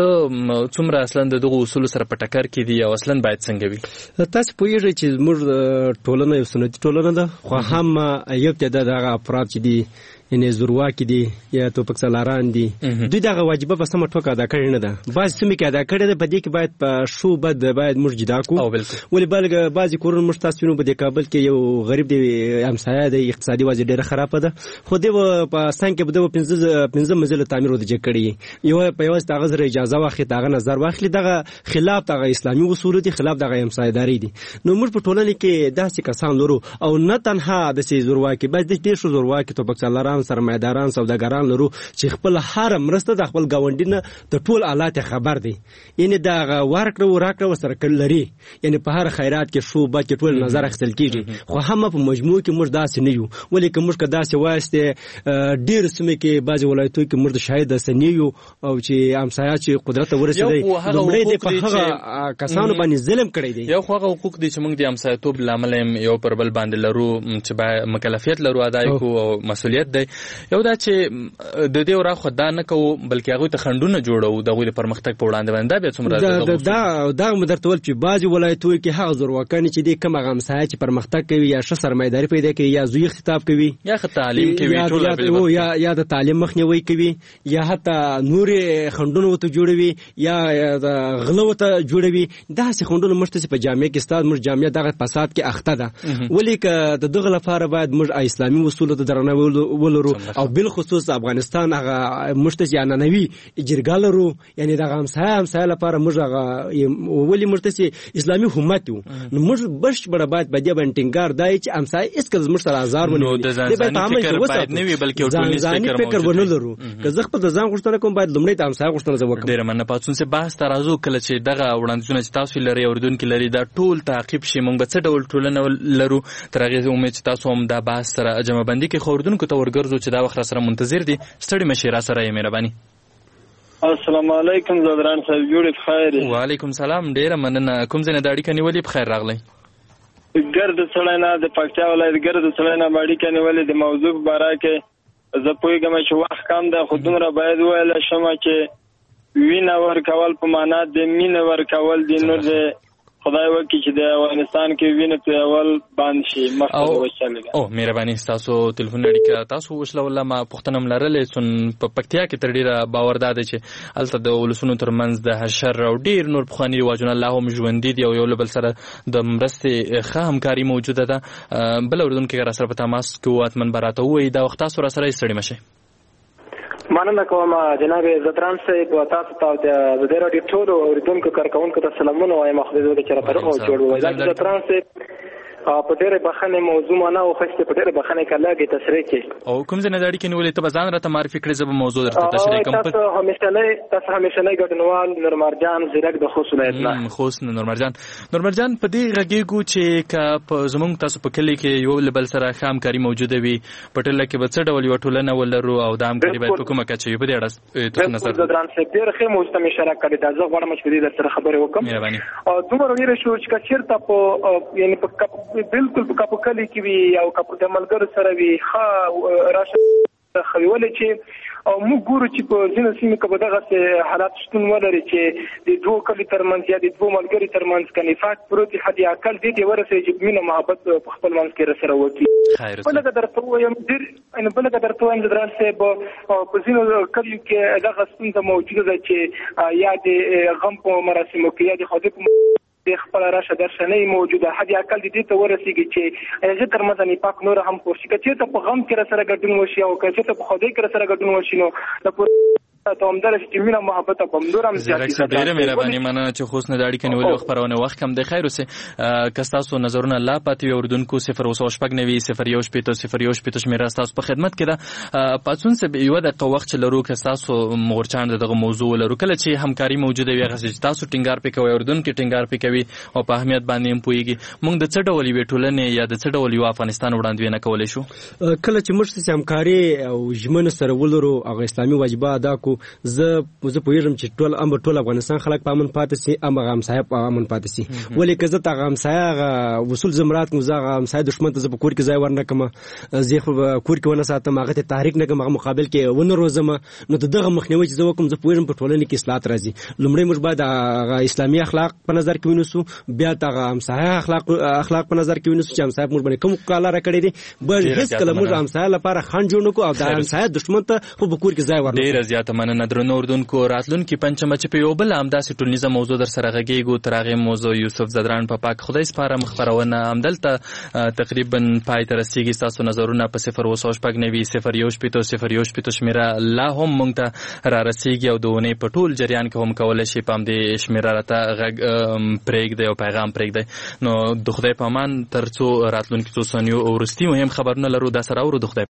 څومره اصلا دغه اصول سره په ټکر کې دي او اصلا باید څنګه وي تاسو پوهیږئ چې موږ ټولنه یو سنتي ټولنه ده خو هم یو تعداد هغه افراد چې دي یعنی زورواکي دي یا توپک سالاران دي دوی دغه واجبه په سمه توګه ادا کړی نه ده بعض سیمې کې ادا کړی ده په دې کې باید په شو بد باید موږ جدا کو ولې بلګ بعضی کورونه موږ تاسو په دې کابل کې یو غریب دی همسایه دی اقتصادي وضعیت ډیره خراب ده خو دی په سان کې بده 15 منزل تعمیر ودی کړی یو په یو استغاز اجازه واخلي دغه نظر واخلي دغه خلاف دغه اسلامي اصول دي خلاف دغه همسایه‌داري دي نو موږ په ټولنه کې داسې کسان لرو او نه تنها د زورواکي بس د ډیر شو زورواکي توپک سالاران سرمایداران سوداګران لرو چې خپل هر مرسته د خپل گاونډینه د ټول حالات خبر دي یعنی دا ورکړه سره کړل لري یعنی په هر خیرات کې شو با کې ټول نظر اخیستل کیږي خو هم په مجموع کې موږ داسې نه یو ولیکن موږ که داسې واسطه ډیر سمې کې بعضی ولایتو کې موږ شاید سنیو او چې امسایا چې قدرت ورسېدي دومره دې په هغه کسانو باندې ظلم کړی دی یو خو حقوق دي چې موږ د امسایتوب لامل یو پر بل باندې لرو چې مکلفیت لرو ادای کو او مسؤلیت دی یو دا چې د دې ورا خدای نه کوو بلکې هغه ته خندونه جوړو دغه د پرمختګ په وړاندې باندې بیا څومره دا مدرتول چې بعضی ولایتو کې هغه زورواکانه چې د کم غمسای چې پرمختګ کوي یا ش سرمایداري پیدا کوي یا زوی خطاب کوي یا تعلیم کوي ټول یا د تعلیم مخنیوي کوي یا حتی نور خندونه وته جوړوي یا غلو ته جوړوي دا څه خندونه مشته په جامعه کې استاد مر جامعه دغه فساد کې اخته ده ولیک د دغه لپاره باید مر اسلامي اصول ته درناوی ولرو او بل خصوص افغانستان هغه مشتسي انانوي جرګالرو یعنی دغه همسایه لپاره موږ هغه ولی مرتسي اسلامي حکومت نو موږ بش بڑا باید بده بنټینګار دای چې همسایه اس کله موږ سره هزار ونه د ځان فکر باید نه وي بلکې ټولنیز فکر ونه لرو که زه خپل ځان غوښتنه کوم باید لومړی د همسایه غوښتنه وکړم ډیر مننه پاتون سه بحث ترازو کله چې دغه وړاندیزونه چې تاسو لري اوردونکو لري دا ټول تعقیب شي موږ به څه ډول ټولنه لرو تر هغه امید چې تاسو هم دا بحث سره جمع بندي کې خوردونکو ته ورګرځو چې دا وخت سره منتظر دي ستړي مشیرا سره یې مهرباني السلام علیکم زدران صاحب جوړ بخیر وعلیکم سلام ډیر مننه کوم ځای نه داړي کني ولې بخیر راغلی ګرد سړینا د پکتیا ولایت ګرد سړینا باندې کني ولې د موضوع باره کې زه پوهیږم چې وخت کم ده خو دومره باید ویل شمه چې وینه ورکول په معنا د مینه ورکول دي نو د خدای وکړي چې د افغانستان کې وینه پیول باندې شي مخکې وشلګه او مهرباني تاسو ټلیفون اړیکه تاسو وشله ولا ما پښتنم لرلې سن په پکتیا کې تر ډیره باور داده چې الته د ولسونو ترمنځ د حشر او ډیر نور بخوانی رواجونه الله هم ژوندۍ دی او یو بل سره د مرستې ښه همکاري موجوده ده بل اوردونکو سره په تماس کې واتمن براته وي دا وخت تاسو سره ستړي مشه مننه کوم جناب زدران صاحب تاسو ته د ډیرو ټولو اوریدونکو کارکونکو ته سلامونه وایم خو دې چې راته جوړوي دا زدران صاحب په ډېر بخنه موضوع نه او خسته په ډېر بخنه کله کې تشریح کې او کوم ځای نه داړي کې نو ته بزان راته معرفي کړې زب موضوع درته تشریح کوم تاسو همیشه نه ګټنوال نور مرجان زیرک د خوست ولایت نه خوست نور مرجان په دې غږیږو چې په زمونږ تاسو په کلی کې یو لبل سره خامکاری موجوده وي پټل کې به څه ډول یو ټولنه ولرو او د همکاري باید په کومه کچه په دې اړه تاسو نظر زدران صاحب ډېر ښه موضوع مشارکت کړی دا زه غواړم چې دې سره خبرې وکم او دومره ډېر شو چې چیرته په یعنی په بالکل په کاپو کلی کې وي او کاپو د ملګرو سره وي ښه راشه خویول چې او موږ ګورو چې په ځینو سیمو کې به دغه حالات شتون ولري چې د دوه کلی ترمنځ یا د دوه ملګري ترمنځ کې نفاق پروت حد اقل دې ورسېږي چې مینه محبت په خپل منځ کې سره وکړي بلکې درته وایم دران صاحب په ځینو کلیو کې دغه ستونزه موجوده ده چې یا د غم په مراسمو کې یا د خدای په د خپل راشه درشنه موجوده حد اقل دې ته ورسیږي چې هغه تر مزنی پاک نور هم پورشي چې ته په غم کې سره ګډون وشي او چې ته په خدای کې سره ګډون وشي نو ته هم درس چې مینه محبت په همدورم زیاتې ډیره مهرباني مننه چې خوښ نه داړي کني ولې خبرونه وخت کم د خیر اوسه کستاسو نظرونه لا پاتې اوردونکو 0 شمیره تاسو په خدمت کې ده پاتون سه یو د وخت لرو کستاسو مورچان دغه موضوع لرو کله چې همکاري موجوده وي غسه تاسو ټینګار پکوي اوردونکو ټینګار پکوي او په اهمیت باندې هم پويږي موږ د څه ډول ویټولنې یا د څه ډول یو افغانستان وړاندوینه کولای شو کله چې موږ سه همکاري او ژمنه سره ولرو هغه اسلامي واجبات ادا کو زه پوهیږم چې ټول افغانستان خلک په امن پاتې سي امغه هم صاحب په امن پاتې سي ولې که زه تا هم صاحب وصول زمرات مو زه هم صاحب دشمن ته په کور کې ځای ورنه کما زه کور کې ونه ساتم هغه ته تحریک نه کوم هغه مقابل کې ونه روزم نو دغه مخنیوي چې زه وکم زه پوهیږم په ټولنه کې اصلاحات راځي لومړی موږ باید اسلامي اخلاق په نظر کې ونیسو بیا تا هم صاحب اخلاق په نظر کې ونیسو چې هم صاحب موږ باندې کوم کاله را کړی دي بل هیڅ کله موږ هم صاحب لپاره خان جوړ نکو او دا هم صاحب دشمن ته په کور کې ځای ورنه ډیر زیاته مننه درنو اردوونکو راتلونکي پنځمه چې په یو بل همداسې ټولنیزه موضوع در سره غږیږو تر هغې موضوع یوسف زدران په پاک خدای سپارم خبرونه همدلته تقریبا پای ته رسیږي ستاسو نظرونه په 0 شمیره لا هم موږ ته را رسیږي او د اونۍ په ټول جریان کې هم کولی شي په همدې شمیره راته غږ پرېږدئ او پیغام پرېږدئ نو د خدای په امان تر څو راتلونکي څو ثانیو وروستي مهم خبرونه لرو دا سره اورو د خدای